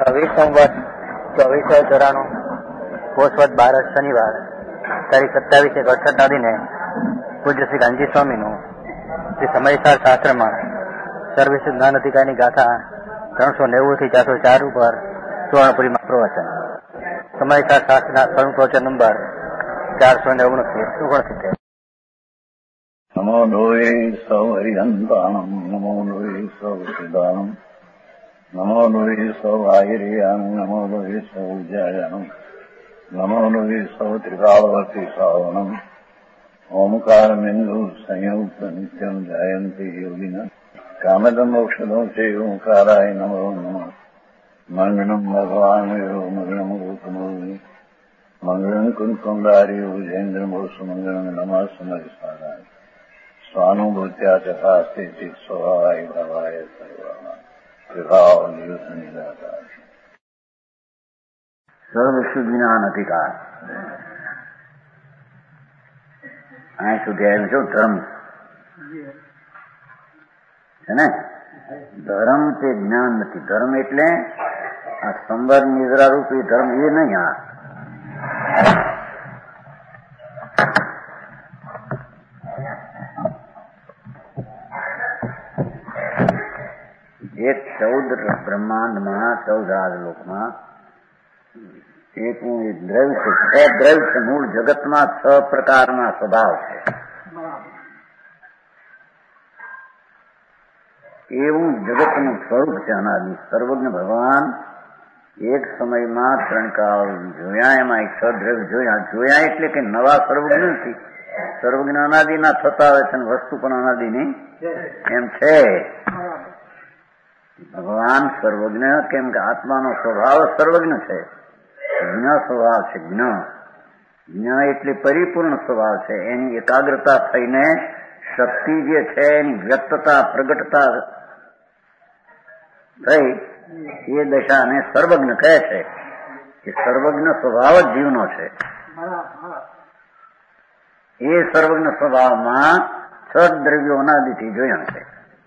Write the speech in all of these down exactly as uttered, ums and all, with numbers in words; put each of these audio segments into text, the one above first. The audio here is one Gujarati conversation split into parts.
વીસમો વર્ષ ચોવીસો ચોરાણું પોષવદ બાર શનિવાર તારીખ સત્તાવીસ એક અડસઠના દિને પૂજ્ય શ્રી ગાંધી સ્વામીનું શ્રી સમયસાર શાસ્ત્રમાં સર્વશ્રેષ્ઠ જ્ઞાન અધિકારની ગાથા ત્રણસો નેવું થી ચારસો ચાર ઉપર સુવર્ણપુરીમાં પ્રવચન. સમયસાર શાસ્ત્રના સ્વયં પ્રવચન નંબર ચારસો ને ઓગણસિત્તેર. નમો લોહે સૌ હરિહંતાણમ નમો લોહે સૌ સિદ્ધાણમ નમો લોહે સૌ આયર્યાણમ નમો લોહે સૌ જયાણમ નમો લોહે સૌ ત્રિકાળવતી શ્રાવણમ ઓમકાર બિંદુ સંયુક્ત નિત્યમ જયંતી યોગિન કામદમ ઔષધો છે ઓંકારાય નમો નમઃ. મંગળમ ભગવાન મંગળમ ગૌતમોની મંગળમ કુંકુંડાર્યો જૈન્દ્રમોષ મંગળમ નમઃ સમયસારાય સ્વાનુભૂત્યા ચકાસ્તે ચિત સ્વભાવાય ભવાય સર્વમાં વિભાવ નિયુત નિરાકાર સર્વશુદ્ધ જ્ઞાન અધિકાર. અહીં સુધી આવ્યું છું ધર્મ છે ને. ધર્મ તે જ્ઞાન નથી. ધર્મ એટલે આ સંવર નિદ્રા રૂપી ધર્મ એ નહીં. આ એક ચૌદ બ્રહ્માંડમાં ચૌદ રાજલોકમાં એક દ્રવ્ય છે. છ દ્રવ્ય છે. મૂળ જગતમાં છ પ્રકારના સ્વભાવ છે. એવું જગતનું સ્વરૂપ છે અનાદિ. સર્વજ્ઞ ભગવાન એક સમયમાં ત્રણ કાળ જોયા, એમાં એક છ દ્રવ્ય જોયા. જોયા એટલે કે નવા સર્વજ્ઞ નથી. સર્વજ્ઞ અનાદિના થતા હોય છે, વસ્તુ પણ અનાદિની એમ છે. ભગવાન સર્વજ્ઞ કેમ કે આત્માનો સ્વભાવ સર્વજ્ઞ છે. જ્ઞ સ્વભાવ છે. જ્ઞ જ્ઞ એટલે પરિપૂર્ણ સ્વભાવ છે. એની એકાગ્રતા થઈને શક્તિ જે છે એની વ્યક્તતા પ્રગટતા થઈ એ દશાને સર્વજ્ઞ કહે છે. કે સર્વજ્ઞ સ્વભાવ જ જીવનો છે. એ સર્વજ્ઞ સ્વભાવમાં છ દ્રવ્યો અનાદિથી જોયા છે.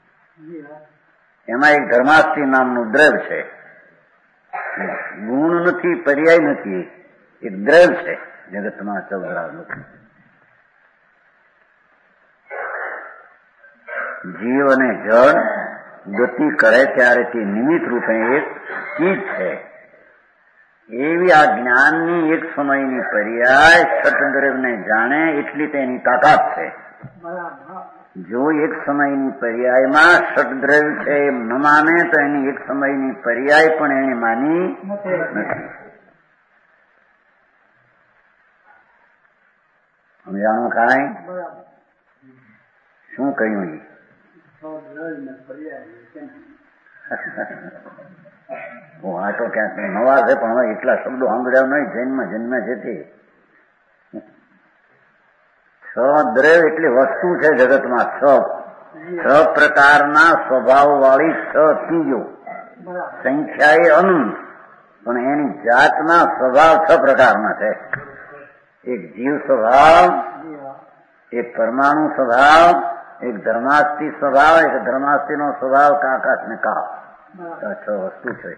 એમાં એક ધર્માસ્તી નામનું દ્રવ્ય છે. ગુણ નથી, પર્યાય નથી, એક દ્રવ્ય છે જગતમાં ચૌદરાજ નથી. જીવ અને જળ ગતિ કરે ત્યારે તે નિમિત્ત રૂપે એક ચીજ છે. એવી આ જ્ઞાનની એક સમયની પર્યાય છઠદ્રવ્યને જાણે એટલી તેની તાકાત છે. જો એક સમયની પર્યાયમાં ષટદ્રવ્ય છે એમ ન માને તો એની એક સમયની પર્યાય પણ એને માની નથી. સમજાણું કાંઈ? શું કહ્યું? હું આ તો ક્યાંક નવા છે પણ હવે એટલા શબ્દો સાંભળ્યા નહીં. જૈનમાં જન્મ છે તે છ દ્રવ્ય એટલે વસ્તુ છે જગતમાં. છ છ પ્રકારના સ્વભાવ વાળી છ ચીજો. સંખ્યા એ અનંત પણ એની જાતના સ્વભાવ છ પ્રકારના છે. એક જીવ સ્વભાવ, એક પરમાણુ સ્વભાવ, એક ધર્માસ્તિ સ્વભાવ, એક ધર્માસ્તિ નો સ્વભાવ કાકાશ ને કાપ. છ વસ્તુ છે.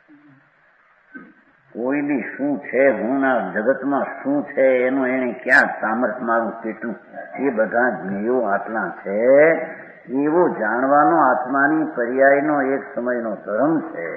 કોઈ બી શું છે ગુણના જગતમાં શું છે એનું એને ક્યાં સામર્થ્ય મારું કેટલું એ બધા જ્ઞેયો આટલા છે એવું જાણવાનો આત્માની પર્યાયનો એક સમયનો ધર્મ છે.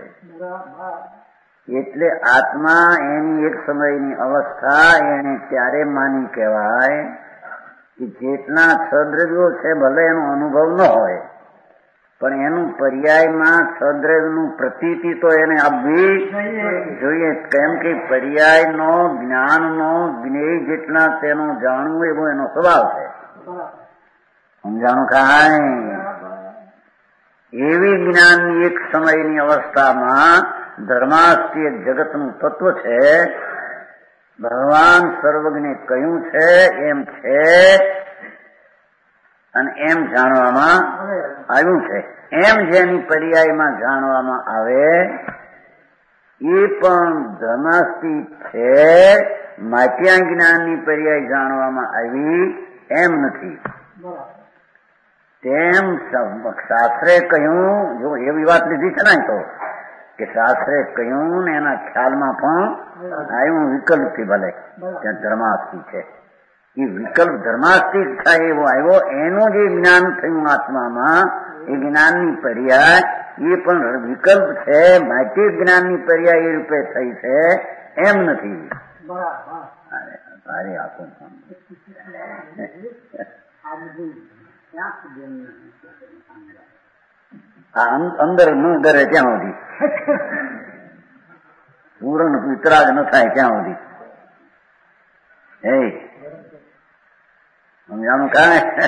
એટલે આત્મા એની એક સમયની અવસ્થા એને ત્યારે માની કહેવાય કે જેટલા છદ્રવ્યો છે ભલે એનો અનુભવ ન હોય પણ એનું પર્યાયમાં છદ્રવ્યનું પ્રતીતિ તો એને આપવી જોઈએ. કેમ કે પર્યાયનો જ્ઞાનનો જ્ઞેય જેટલા તેનો જાણવું એવો એનો સ્વભાવ છે. સમજાણું કાંઈ? એવી જ્ઞાનની એક સમયની અવસ્થામાં ધર્માસ્તી એક જગતનું તત્વ છે. ભગવાન સર્વજ્ઞે કહ્યું છે એમ છે અને એમ જાણવામાં આવ્યું છે. એમ જેની પર્યાયમાં જાણવામાં આવે એ પણ ધર્માસ્તી છે. માત્યા જ્ઞાનની પર્યાય જાણવામાં આવી એમ નથી. તેમ શાસ્ત્રે કહ્યું, જો એવી વાત લીધી છે ને તો કે શાસ્ત્રે કહ્યું ને એના ખ્યાલમાં પણ આવ્યું વિકલ્પથી ભલે ત્યાં ધર્માસ્તિ છે. એ વિકલ્પ ધર્માસ્તિ થાય એવો આવ્યો. એનું જે જ્ઞાન થયું આત્મામાં એ જ્ઞાનની પર્યાય એ પણ વિકલ્પ છે. માહિતી જ્ઞાનની પર્યાય એ રૂપે થઈ છે એમ નથી. તારી આખું અંદર ન ડરે ત્યાં સુધી પૂરણ વિતરાગ ન થાય ત્યાં સુધી એ સમજાણું કાંઈ.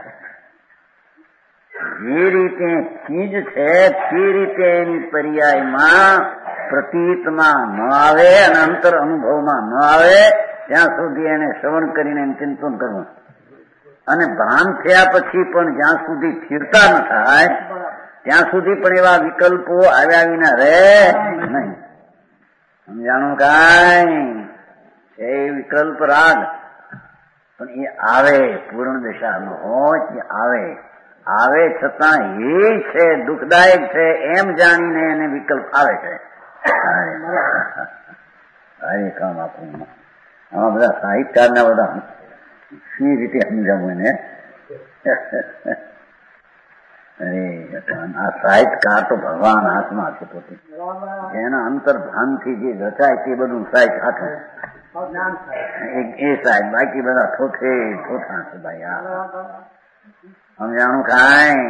જે રીતે ચીજ છે તે રીતે એની પર્યાયમાં પ્રતીતમાં ન આવે અને અંતર અનુભવમાં ન આવે ત્યાં સુધી એને શ્રવણ કરીને ચિંતન કરવું. અને ભાન થયા પછી પણ જ્યાં સુધી સ્થિરતા ન થાય ત્યાં સુધી પણ એવા વિકલ્પો આવ્યા વિના રહે નહીં. સમજાણું કાંઈ. એ વિકલ્પ રાગ પણ એ આવે પૂર્ણ દશાનો હોય તે આવે આવે છતાં એ છે દુઃખદાયક છે એમ જાણીને એને વિકલ્પ આવે છે. અરે કામ આપણું આમાં બધા સાહિત્યકારના બધા સી રીતે સમજાવું એને. અરે આ સાહિત્યકાર તો ભગવાન હાથમાં છે પોતે. એના અંતર ભાનથી જે રચાય તે બધું સાહિત્ય હાથું એ સાહેબ. બાકી બધા થોથે થોથા છે ભાઈ. આ સમજાણું કાંઈ.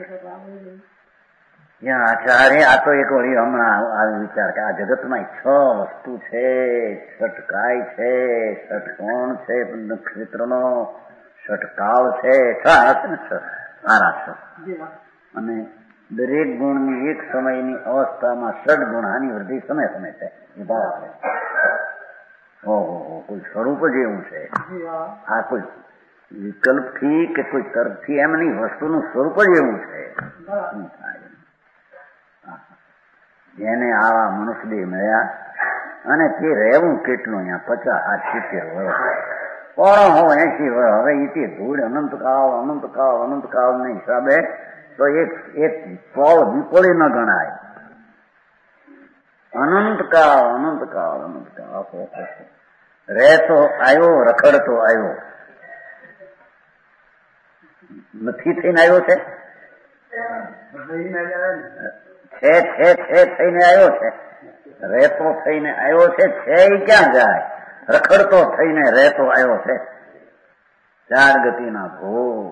આચાર્ય આ તો એક વળી હમણાં આવી વિચાર કે આ જગતમાં છ વસ્તુ છે. ષટકાય છે, ષટકોણ છે, નક્ષત્રનો ષટકાળ છે, સારા છ. અને દરેક ગુણની એક સમયની અવસ્થામાં ષડ ગુણ આની વૃદ્ધિ સમય સમય છે. એ ભાવ છે. ઓહો કોઈ સ્વરૂપ જ એવું છે. આ કોઈ વિકલ્પથી કે કોઈ તર્કથી એમ નહીં, વસ્તુનું સ્વરૂપ જ એવું છે. જેને આવા મનુષ્ય દેહ મળ્યા અને તે રહેવું કેટલું અહીંયા પચાસ આઠ સિત્તેર વર્ષ પણ હો એસી વર્ષ. હવે એ તે ધૂળ અનંતકાળ અનંતકાળ અનંતકાળ ના હિસાબે તો એક એક પોલ વિપોળી ન ગણાય. અનંતકાળ અનંતકાળ અનંતકાળ રહેતો આવ્યો, રખડતો આવ્યો. નથી થઈને આવ્યો છે છે છે છે થઈને આવ્યો છે. રહેતો થઈને આવ્યો છે. છે એ ક્યાં જાય? રખડતો થઈને રહેતો આવ્યો છે. ચાર ગતિના ભોગ,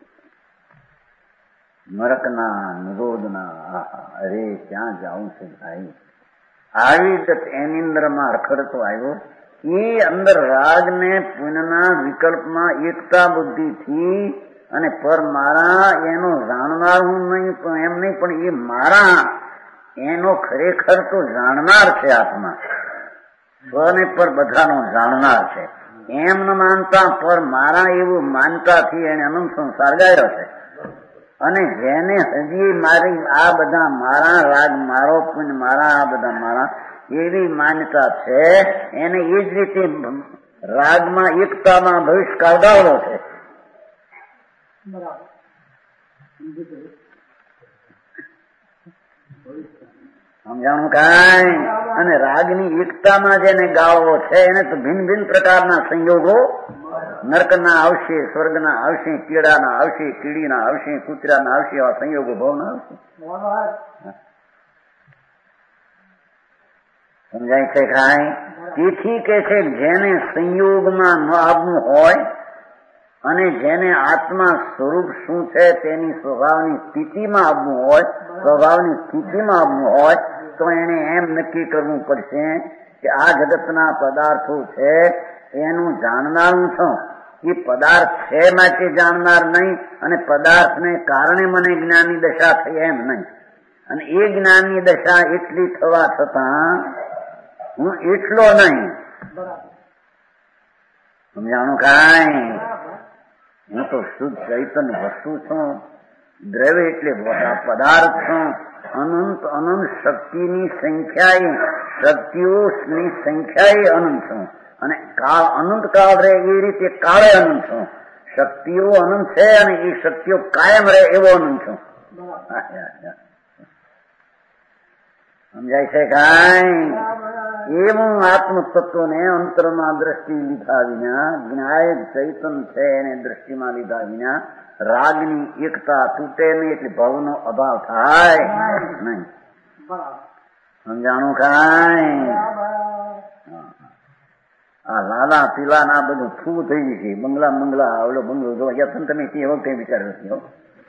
નરકના નિરોધના. અરે ક્યાં જાઉં છે ભાઈ? આવી એની અંદરમાં રખડતો આવ્યો. એ અંદર રાગ ને પુણ્યના વિકલ્પમાં એકતા બુદ્ધિથી અને પર મારા એનો જાણનાર હું નહીં પણ એમ નહીં પણ એ મારા એનો ખરેખર તો જાણનાર છે. આત્મા સ્વને પર બધાનો જાણનાર છે. એમ ન માનતા પર મારા એવું માનતાથી એને અનંત સંસાર ગાયો છે. અને જેને હજી મારી આ બધા મારા રાગ મારો પુણ્ય મારા આ બધા મારા એવી માન્યતા છે એને એ જ રીતે રાગમાં એકતામાં ભવિષ્ય કાઢાવડો છે. સમજાણું કાંઈ. અને રાગની એકતામાં જેને ગાળવો છે એને તો ભિન્ન ભિન્ન પ્રકારના સંયોગો નર્કના આવશે, સ્વર્ગના આવશે, કીડાના આવશે, કીડીના આવશે, કૂતરાના આવશે, એવા સંયોગો ભાવના આવશે. સમજાય છે કાંઈ. તેથી કે છે જેને સંયોગમાં ન આવવું હોય અને જેને આત્મા સ્વરૂપ શું છે તેની સ્વભાવની સ્થિતિમાં આવવું હોય, સ્વભાવની સ્થિતિમાં આવવું હોય તો એને એમ નક્કી કરવું પડશે કે આ જગતના પદાર્થો છે એનું જાણનારું છું. એ પદાર્થ છે માટે જાણનાર નહીં અને પદાર્થને કારણે મને જ્ઞાનની દશા થઈ એમ નહીં. અને એ જ્ઞાનની દશા એટલી થવા છતાં હું એટલો નહીં. સમજાણું કાંઈ. હું તો શુદ્ધ ચૈતન્ય વસ્તુ છું. દ્રવ્ય એટલે પદાર્થ છું. અનંત અનંત શક્તિની સંખ્યાએ શક્તિઓની સંખ્યાએ અનંત છું. અને કાળ અનંત કાળ રહે એ રીતે કાળે અનંત છું. શક્તિઓ અનંત છે અને એ શક્તિઓ કાયમ રહે એવો અનંત છું. સમજાય છે કાંઈ? એવું આત્મતત્વને અંતરમાં દ્રષ્ટિ લીધા વિના, જ્ઞાયક ચૈતન છે એને દ્રષ્ટિમાં લીધા વિના રાગની એકતા તૂટે નહીં, એટલે ભાવનો અભાવ થાય નહીં. સમજાણું કાંઈ? આ લાલા પીલા ના બધું ફૂ થઈ ગઈ છે. બંગલા બંગલા આવડો બંગલો જોવા ગયા તમે તમે તે વખતે વિચાર નથી હો.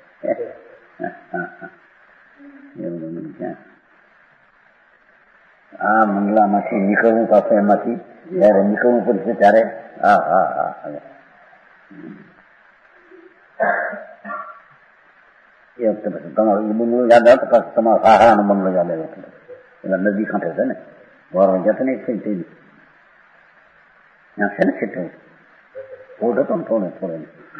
આ બંગલામાંથી નીકળવું પાસે એમાંથી જયારે નીકળવું પડશે ત્યારે હા હા હા એ વખતે પછી તમારો એ બંગલો યાદ આવે તો તમારો સહારાનો બંગલો યાદ આવ્યો એટલે નદી કાંઠે છે ને વારવા ગયા ને થઈ થઈ ત્યાં છે ને છેટું થોડો હતો ને થોડો થોડો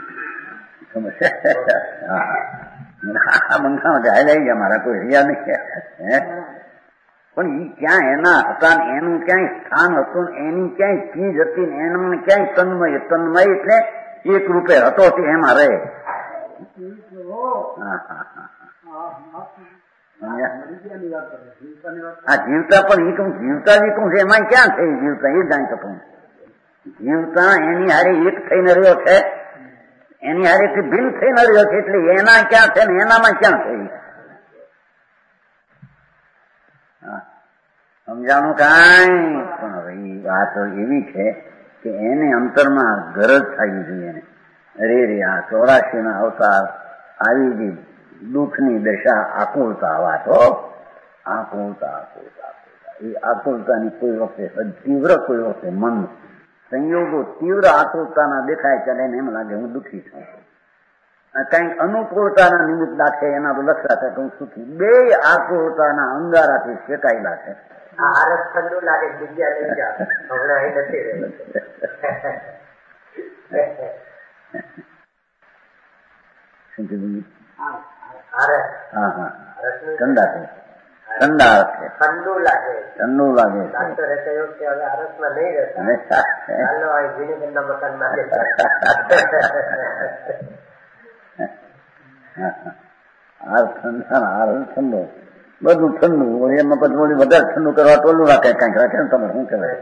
હા બંગલામાં હાલાઈ ગયા મારા કોઈ રહ્યા નહીં હે. પણ એ ક્યાં એના હતા ને એનું ક્યાંય સ્થાન હતું ને એની ક્યાંય ચીજ હતી ને એના ક્યાંય તન્મય તન્મય એટલે એક રૂપે હતો એમાં રહે. હા જીવતા પણ એ કહું જીવતા બી કહું છે એમાં ક્યાં થઈ જીવતા એ જાણી શકું. જીવતા એની હારે એક થઈને રહ્યો છે, એની હારે થી ભિન્ન થઈને રહ્યો છે, એટલે એના ક્યાં છે ને એનામાં ક્યાં થઈ. સમજાણું કાંઈ? પણ હવે વાત એવી છે કે એને અંતરમાં ગરજ થવી જોઈએ. અરે રે આ ચોરાશી ના અવતાર આવી ગઈ દુઃખની દશા આકુલતા વાતો આકુલતા આકુલતા આકુલતા એ આકુલતાની કોઈ વખતે તીવ્ર કોઈ વખતે મન સંયોગો તીવ્ર આકુલતાના દેખાય ત્યારે એને એમ લાગે હું દુઃખી છું. કઈક અનુકૂળતાના નિમિત્ત દાખે એના લક્ષા છે હું સુખી. બે આકુલતાના અંગારાથી શેકાયેલા છે. આરસ ઠંડુ લાગે બીજા લઈ જા હમણાં અહીં નથી રહ્યું. શું કીધું? આરસ હા હા ઠંડા છે ઠંડા છે ઠંડુ લાગે ઠંડુ લાગે છે. ડોક્ટરે કહ્યું કે હવે આરસમાં નહીં રહેતા ચાલો આ વિનીબેનના મકાનમાં હાર ઠંડા હાર ઠંડો બધું ઠંડુ એમાં પછી થોડી વધારે ઠંડુ કરવા ટોલું રાખે કઈક રાખે ને તમારે શું કહેવાય.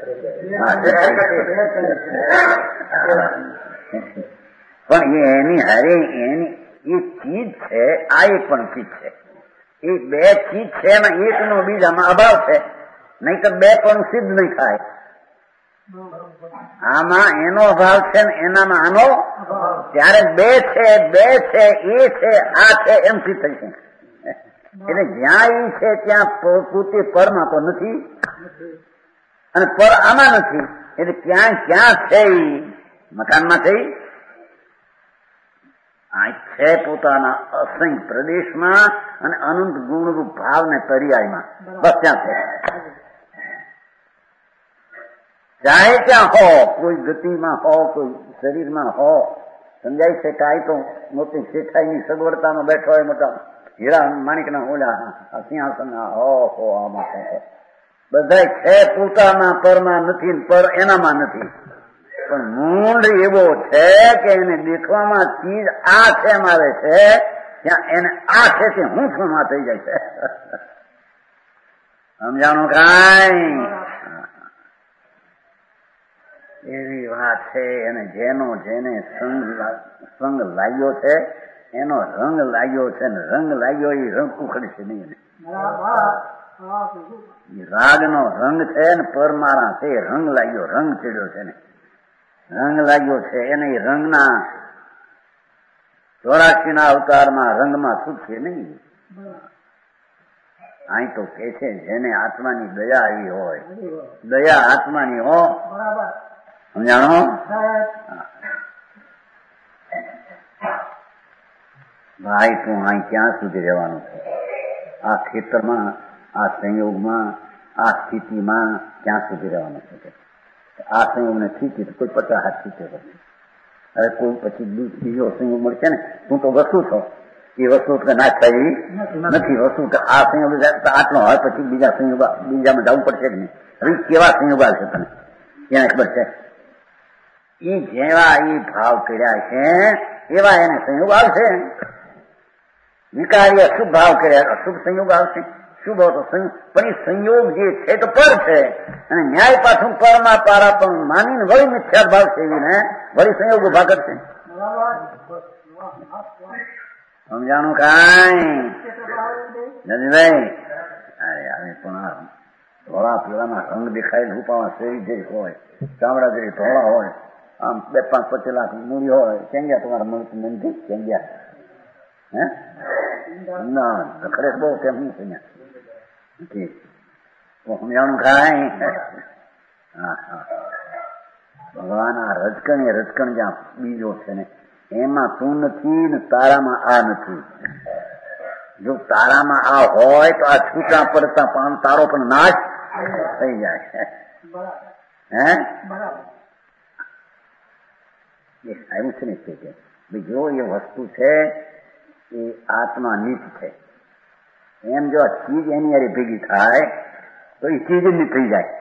પણ એની હારે એની એ ચીજ છે આ એક પણ ચીજ છે. એ બે ચીજ છે એમાં એક નો બીજામાં અભાવ છે, નહીં તો બે પણ સિદ્ધ નહીં થાય. આમાં એનો અભાવ છે ને એનામાં આનો, ત્યારે બે છે બે છે એ છે આ છે એમ સિદ્ધ થઈ છે. એટલે જ્યાં ઈ છે ત્યાં પોતે પરમાં તો નથી અને પર આમાં નથી. એટલે ક્યાં ક્યાં છે ઈ મકાનમાં થઈ આ છે પોતાના અસંખ્ય પ્રદેશમાં અને અનંત ગુણરૂપ ભાવ ને તરિયાયમાં બસ ત્યાં છે. ચાહે ત્યાં હો, કોઈ ગતિમાં હો, કોઈ શરીરમાં હો, સમજાય છે કાંઈ તો મોટી શેઠાઈની સગવડતામાં બેઠો હોય મોટા હીરા માણિકના ઓલા સિંહાસન હો હો આમાં બધા છે પોતાના પરમાં નથી, પર એનામાં નથી. પણ મૂળ એવો છે કે એને દેખવામાં ચીજ આ છે એમ આવે છે, ત્યાં એને આ છે તે હું છું માં થઈ જાય છે. સમજાણું કાંઈ? એવી વાત છે. અને જેનો જેને સંગ સંગ લાગ્યો છે એનો રંગ લાગ્યો છે ને રંગ લાગ્યો એ રંગ ઉખડશે નહીં. રાગનો રંગ છે ને પરમારા છે રંગ લાગ્યો, રંગ ચડ્યો છે ને રંગ લાગ્યો છે એને રંગના ચોરાશી ના અવતારમાં રંગમાં સુખ છે નહીં. અહીં તો કે છે જેને આત્માની દયા આવી હોય, દયા આત્માની હો, સમજાણો? ભાઈ તું અહીં ક્યાં સુધી રહેવાનું છે? આ ખેતરમાં, આ સંયોગમાં, આ સ્થિતિમાં ક્યાં સુધી રહેવાનું છે? આ સંયોગને ઠીક કોઈ પચાસ હાથ ઠીકે પછી હવે કોઈ પછી બીજો સંયોગ મળશે ને. તું તો વસ્તુ છો, એ વસ્તુ ના થઈ નથી વસ્તુ. આ સંયોગ આટલો હોય પછી બીજા સંયોગ બીજામાં જવું પડશે જ નહીં. હવે કેવા સંયોગ આવશે તને એને ખબર છે? એ જેવા એ ભાવ કર્યા છે એવા એને સંયોગ આવશે. વિકારી અશુભ ભાવ કર્યા અશુભ સંયોગ આવશે. શુભ હતો પણ એ સંયોગ જે છે તો પર છે અને ન્યાય પાછું પરમાં પારા પણ માનીને વળી મિથ્યા ભાવ સેવીને વળી સંયોગ ઉભા કરશે. સમજાણું કાંઈ નજીભાઈ? અરે આવે પણ ધોળા પીળાના રંગ દેખાય, રૂપામાં શેરી જે હોય, ચામડા જે ધોળા હોય, આમ બે પાંચ પચીસ લાખ મૂડી હોય, કેંગ્યા તમારા મળતું નથી કેંગ્યા? હે ના ખરેખર બહુ કેમ નહીં નથી સમજાણું ખાય? હા હા ભગવાન આ રજકણ એ રજકણ જ્યાં બીજો છે ને એમાં તું નથી ને તારામાં આ નથી. જો તારામાં આ હોય તો આ છૂટા પડતા પણ તારો પણ નાશ થઈ જાય. હે એ આવ્યું છે ને તે કે ભાઈ જો એ વસ્તુ છે એ આત્મા નીચ છે, એમ જો આ ચીજ એની હારે ભેગી થાય તો એ ચીજ જ થઈ જાય.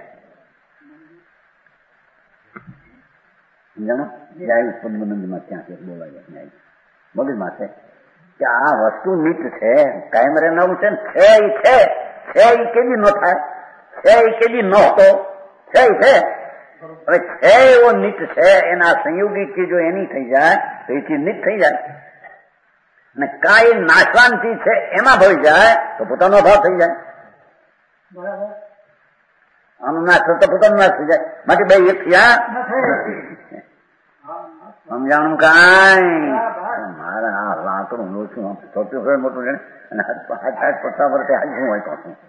સમજાણો? જાય પદ્મનંદમાં ત્યાં બોલાય ન્યાય મગજમાં છે કે આ વસ્તુ નીચ છે, કાયમ રે નવું છે ને છે એ છે છે એ કેદી ન થાય, છે એ કેદી ન હતો, છે એ છે. હવે છે એવો નીચ છે, એના સંયોગી ચીજો એની થઈ જાય તો એ ચીજ નીચ થઈ જાય. અને કાંઈ નાશવાન ચીજ છે એમાં ભળી જાય તો પોતાનો અભાવ થઈ જાય. બરાબર? આનું નાશ તો પોતાનો નાશ થઈ જાય. બાકી બે એક થયા સમજાણું કાંઈ? મારે આ લાકડું લોચું ચોથું હોય મોટું છે અને હાથ પટ્ટા પર હાજરું હોય તો શું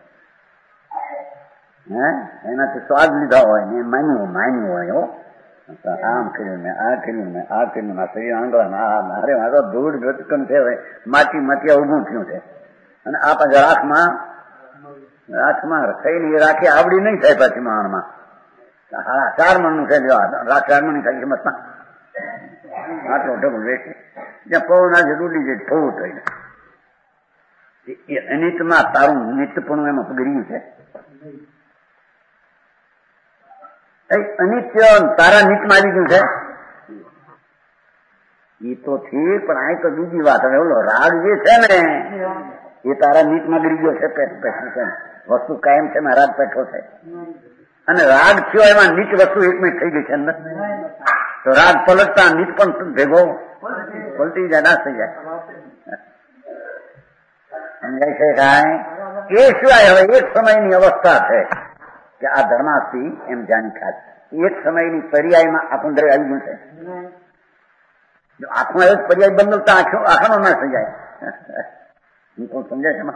હે એનાથી સ્વાદ લીધા હોય ને માન્યું માન્યું હોય હો આમ કર્યું ને આ કર્યું ને આ કર્યું ને શરીર આંગળા અરે મારો ધૂળ રચકન છે માટી માટી ઉભું થયું છે અને આ પાછા રાખમાં રાખમાં થઈને એ રાખી આવડી નહીં થાય પાછી માણમાં હા ચાર મણનું છે રાખ ચાર મણની થાય કિંમતમાં આટલો ઢગલ વેચે જ્યાં પવન આજે ડૂલી જાય થોડું થઈને એ અનિતમાં તારું નિત્યપણું એમાં પગડ્યું છે. અનિત્ય તારા નીચમાં આવી ગયું છે એ તો ઠીક, પણ આ તો બીજી વાત. હવે ઓલો રાગ જે છે ને એ તારા નીચમાં ગરી ગયો છે. વસ્તુ કાયમ છે એમાં રાગ પેઠો છે અને રાગ થયો એમાં નીચ વસ્તુ એકમાં થઈ ગઈ છે અંદર તો રાગ પલટતા નીચ પણ ભેગો પલટી જાય, નાશ થઈ જાય. સમજાય છે કાંઈ? એ સિવાય હવે એક સમયની અવસ્થા છે કે આ ધર્માસ્તી એમ જાણી ખાસ એક સમયની પર્યાયમાં આખું દરેક આવી ગયું છે. જો આખું એક પર્યાય બદલતા આખો આખાનો નાશ થઈ જાય. હું તો સમજાય છે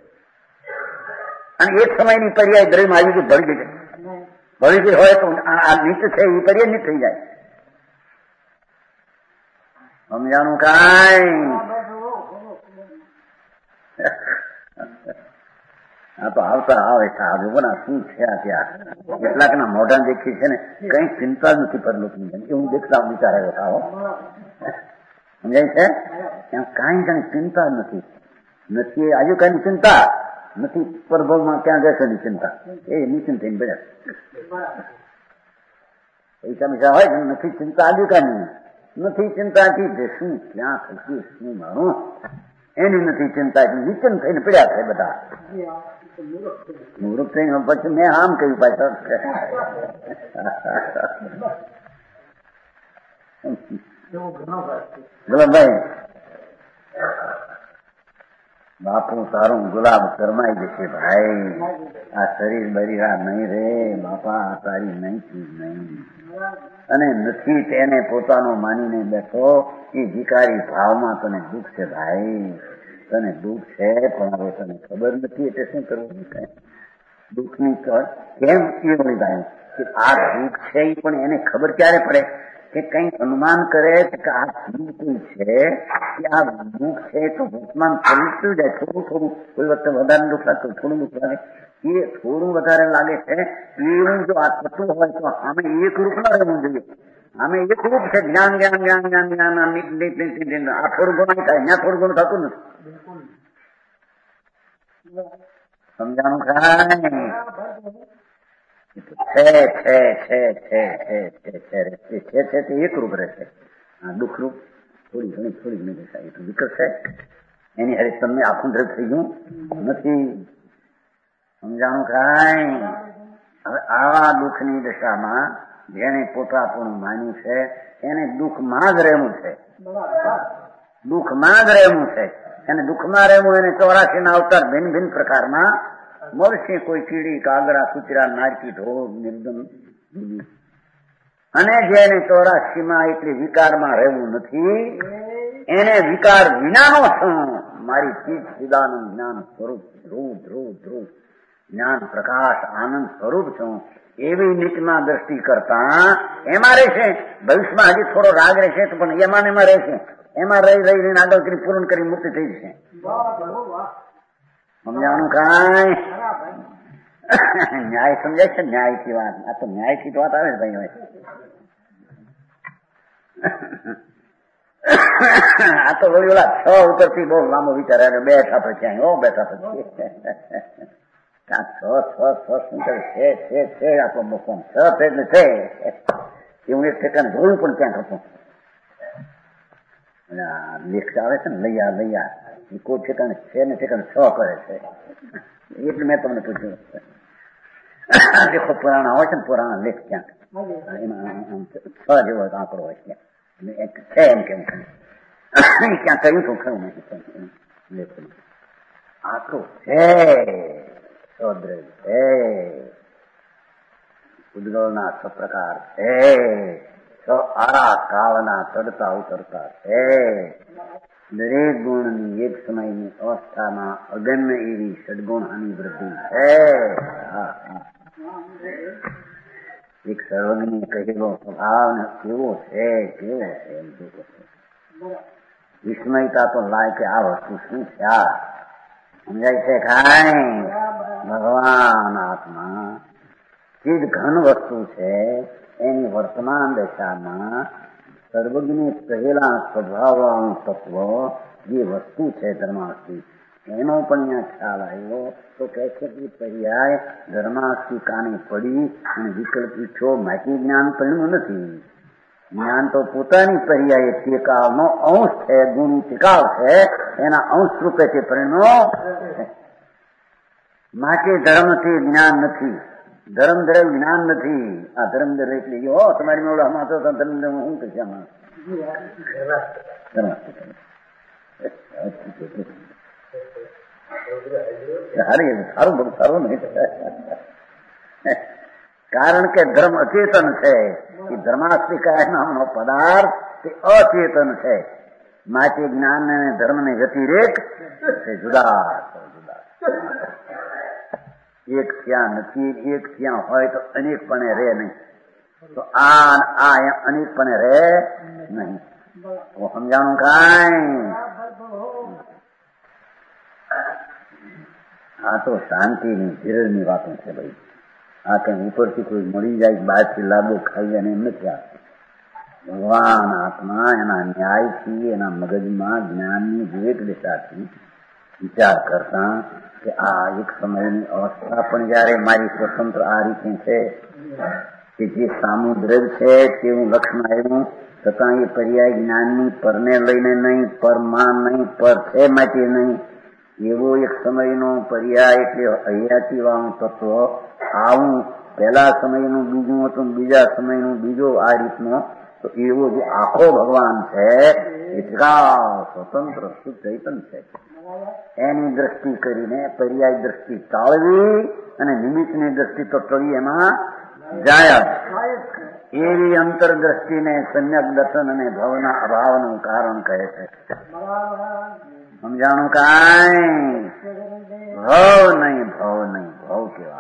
અને એક સમયની પર્યાય દરેકમાં આવી ગયું ભળી ગઈ છે. ભળી ગઈ હોય તો આ નીચ છે એ પર્યાય નીચ થઈ જાય. સમજાણું કાંઈ? આ તો આવતા આવે સાધુ પણ આ શું છે આ ત્યાં કેટલાક ના મોઢા દેખી છે ને કઈ ચિંતા જ નથી પર લોકો એવું દેખતા વિચારે આવો સમજાય છે ત્યાં કાંઈ કઈ ચિંતા નથી નથી આજુ કઈ ચિંતા નથી પરભવમાં ક્યાં જશે ની ચિંતા એ નિશ્ચિંત થઈને બધા પૈસા પૈસા હોય નથી ચિંતા આજુ કાંઈ નથી ચિંતાથી જે શું ક્યાં થશે શું મારું એની નથી ચિંતા નિશ્ચિંત થઈને પડ્યા છે બધા મૂર્ખ થઈને. પછી મેં આમ કહ્યું પાછળ બોલો ભાઈ બાપુ તારું ગુલાબ શરમાઈ જશે ભાઈ, આ શરીર બરીરા નહીં રે બાપા, આ તારી નહીં ચીજ નહીં. અને નથી તેને પોતાનો માનીને બેઠો એ ભિખારી ભાવમાં તને દુઃખ છે ભાઈ, તને દુઃખ છે પણ હવે તને ખબર નથી એટલે શું કરવું છે દુઃખની કેમ એ મળી જાય કે આ દુઃખ છે એ પણ એને ખબર ક્યારે પડે કે કઈ અનુમાન કરે કે આ બિલકુલ છે કે આ દુઃખ છે તો વર્તમાન પલટતું જાય થોડું થોડું કોઈ વખતે વધારે દુઃખ લાગતું થોડું દુઃખ લાગે એ થોડું વધારે લાગે છે એવું જો આ થતું હોય તો આમે એક રૂપ ના રહેવું જોઈએ. આમે એક રૂપ છે જ્ઞાન જ્ઞાન જ્ઞાન જ્ઞાન જ્ઞાન આ થોડું ઘણું થાય ત્યાં થોડું ઘણું થતું નથી. સમજાણું કાંઈ? છે છે છે છે છે છે છે છે તે એક રૂપ રહેશે. આ દુઃખ રૂપ થોડી ઘણી થોડી ઘણી દેખાય તો વિકસ છે એની હારે તમને આખું દ્રઢ થઈ ગયું નથી. સમજાણું કાંઈ? હવે આવા દુઃખની દશામાં જેને પોતાપણું માન્યું છે એને દુઃખમાં જ રહેવું છે, દુઃખમાં જ રહેવું છે. એને દુઃખમાં રહેવું, એને ચોરાસી ના અવતાર ભિન્ન ભિન્ન પ્રકારમાં મળશે. કોઈ કીડી, કાગડા, કૂતરા, નારકી, ઢોર, નિર્દમ, અને જેને ચોરાસી માં એટલી વિકારમાં રહેવું નથી એને વિકાર વિનાનો છું મારી ચીજ ચિદાનંદ જ્ઞાન સ્વરૂપ ધ્રુવ ધ્રુવ ધ્રુવ જ્ઞાન પ્રકાશ આનંદ સ્વરૂપ છું એવી નીચમાં દ્રષ્ટિ કરતા એમાં રહેશે. ભવિષ્યમાં હજી થોડો રાગ રહેશે તો પણ એમાં એમાં રહેશે. એમાં રહી રહીને આગળ કરી પૂર્ણ કરી મુક્તિ થઈ જશે. સમજાણું કાંઈ? ન્યાય સમજાય છે? ન્યાય થી વાત. આ તો ન્યાય થી તો વાત આવે ને ભાઈ. હોય આ તો વળી ઓલા છ ઉપરથી બહુ લાંબો વિચાર આવે. બેઠા પછી હો બેઠા પછી છ છ છ શું કરે છે છે છે આપો મોકો છ એટલે છે એવું એક ઠેકાને જોયું પણ ક્યાં કરતું લેખ આવે છે ને લૈયા લૈયા એ કોઈ ઠેકાણે છે ને ઠેકાણે છ કરે છે એટલે મેં તમને પૂછ્યું. દેખો પુરાણા હોય છે ને પુરાણા લેખ ક્યાંક એમાં છ જેવો આંકડો હોય ક્યાં છે એમ કેમ ક્યાં કહ્યું તો ખરું નથી લેખમાં આંકડો છે. સૌદ્રજ છે, ઉદ્ગલના છ પ્રકાર છે, છ આરા કાળના ચડતા ઉતરતા છે. દરેક ગુણની એક સમયની અવસ્થામાં અગમ્ય એવી ષડગુણની વૃદ્ધિ છે. એક સર્વજ્ઞ કહેલો સ્વભાવ કેવો છે કેવો છે એમ જોવો છે. વિસ્મયતા તો લાય કે આ વસ્તુ શું છે? આ સમજાય છે કાંઈ? ભગવાન આત્મા ચીજ ઘન વસ્તુ છે. એની વર્તમાન દશામાં સર્વજ્ઞ કહેલા સ્વભાવવાળું તત્વ જે વસ્તુ છે ધર્માસ્તિ એનો પણ અહીંયા ખ્યાલ આવ્યો તો કહે છે કે પર્યાય ધર્માસ્તિ કાને પડી અને વિકલ્પ ઈચ્છો માટી જ્ઞાન પરિણ્યું નથી. જ્ઞાન તો પોતાની પર્યાય ટેકાવનો અંશ છે, ગુણ ટેકાવ છે, એના અંશ રૂપે તે પરિણ્યો માટે ધર્મથી જ્ઞાન નથી. ધર્મ ધર્મ જ્ઞાન નથી. આ ધર્મ ધર્મ એટલે હો તમારી મેળામાં તો ધર્મ ધર્મ શું કહે છે આમાં સારું બહુ સારું નહીં. કારણ કે ધર્મ અચેતન છે. એ ધર્માસ્તિકા નામનો પદાર્થ તે અચેતન છે. માટે જ્ઞાન અને ધર્મ ને વ્યતિરેક છે, જુદા જુદા. એક ત્યાં નથી, એક ત્યાં હોય તો અનેકપણે રહે નહીં. તો આ આ અનેકપણે રહે નહીં. સમજાણું કાંઈ? આ તો શાંતિની ધીરજની વાતો છે ભાઈ. આ કઈ ઉપરથી કોઈ મળી જાય બહારથી લાભો ખાઈ જાય એમ નથી. આ ભગવાન આત્મા એના ન્યાયથી એના મગજમાં જ્ઞાનની વિવેક દિશાથી વિચાર કરતા કે આ એક સમયની અવસ્થા પણ જયારે મારી સ્વતંત્ર આ રીતે છે કે જે સામુદ્રજ છે તેવું લક્ષમાં આવ્યું છતાં એ પર્યાય જ્ઞાનની પરને લઈને નહીં, પરમાન નહીં, પર છે માટે નહીં, એવો એક સમયનો પર્યાય એટલે હૈયાતી વાળું તત્વ આવું પહેલા સમયનું બીજું હતું, બીજા સમયનું બીજો આ રીતનો તો એવો જે આખો ભગવાન છે એ સ્વતંત્ર શુદ્ધ ચૈતન છે. એની દ્રષ્ટિ કરીને પર્યાય દ્રષ્ટિ ટાળવી અને નિમિત્તની દ્રષ્ટિ તો ટળી એમાં જાય. એવી અંતરદ્રષ્ટિને સમ્યક દર્શન અને ભવના અભાવનું કારણ કહે છે. સમજાણું કાંઈ? ભવ નહીં, ભવ નહીં, ભવ કેવા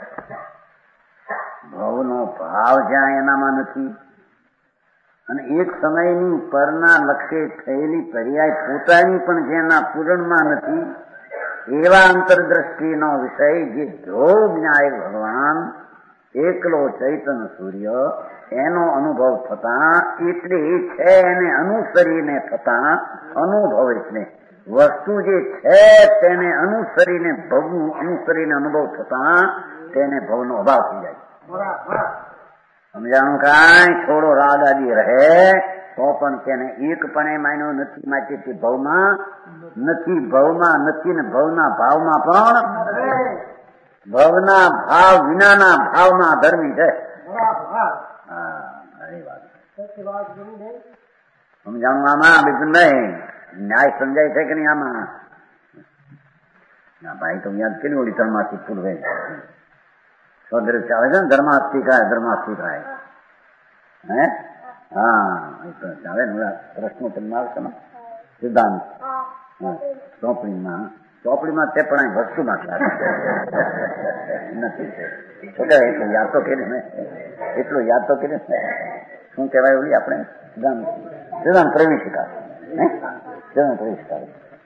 ભવનો ભાવ જ્યાં એનામાં નથી અને એક સમયની પરના લક્ષ્ય થયેલી પર્યાય પોતાની પણ જેના પૂરણમાં નથી એવા અંતરદ્રષ્ટિનો વિષય જે ધ્રુવ ન્યાય ભગવાન એકલો ચૈતન સૂર્ય એનો અનુભવ થતા એટલે એ છે એને અનુસરીને થતા અનુભવ એટલે વસ્તુ જે છે તેને અનુસરીને ભવનું અનુસરીને અનુભવ થતા તેને ભવનો અભાવ થઈ જાય. સમજાણું કાંઈ? થોડો રાગ આદિ રહે તો પણ તેને એકપણે માન્યો નથી માટે તે ભવમાં નથી, ભવમાં નથી ને ભવના ભાવમાં પણ ભવના ભાવ વિનાના ભાવમાં ધર્મી છે. હા એ વાત સમજાણું આમાં બિપિનભાઈ ન્યાય સમજાય છે કે નહીં આમાં? ના ભાઈ તો યાદ કરી ઓલી ધર્માસ્તી પૂર્વે સ્વદ્રવ ચાલે છે ને ધર્માસ્તિકાય ધર્માસ્તિકાય હે હા ચાલે ને પ્રશ્નો તમને આવશે ને સિદ્ધાંત ચોપડીમાં ચોપડીમાં તે પણ વસ્તુમાં નથી છોટા એટલું યાદ તો કરી ને એટલું યાદ તો કરી શું કહેવાય ઓલી આપણે સિદ્ધાંત સિદ્ધાંત પ્રવેશિકા સિદ્ધાંત પ્રવેશિકા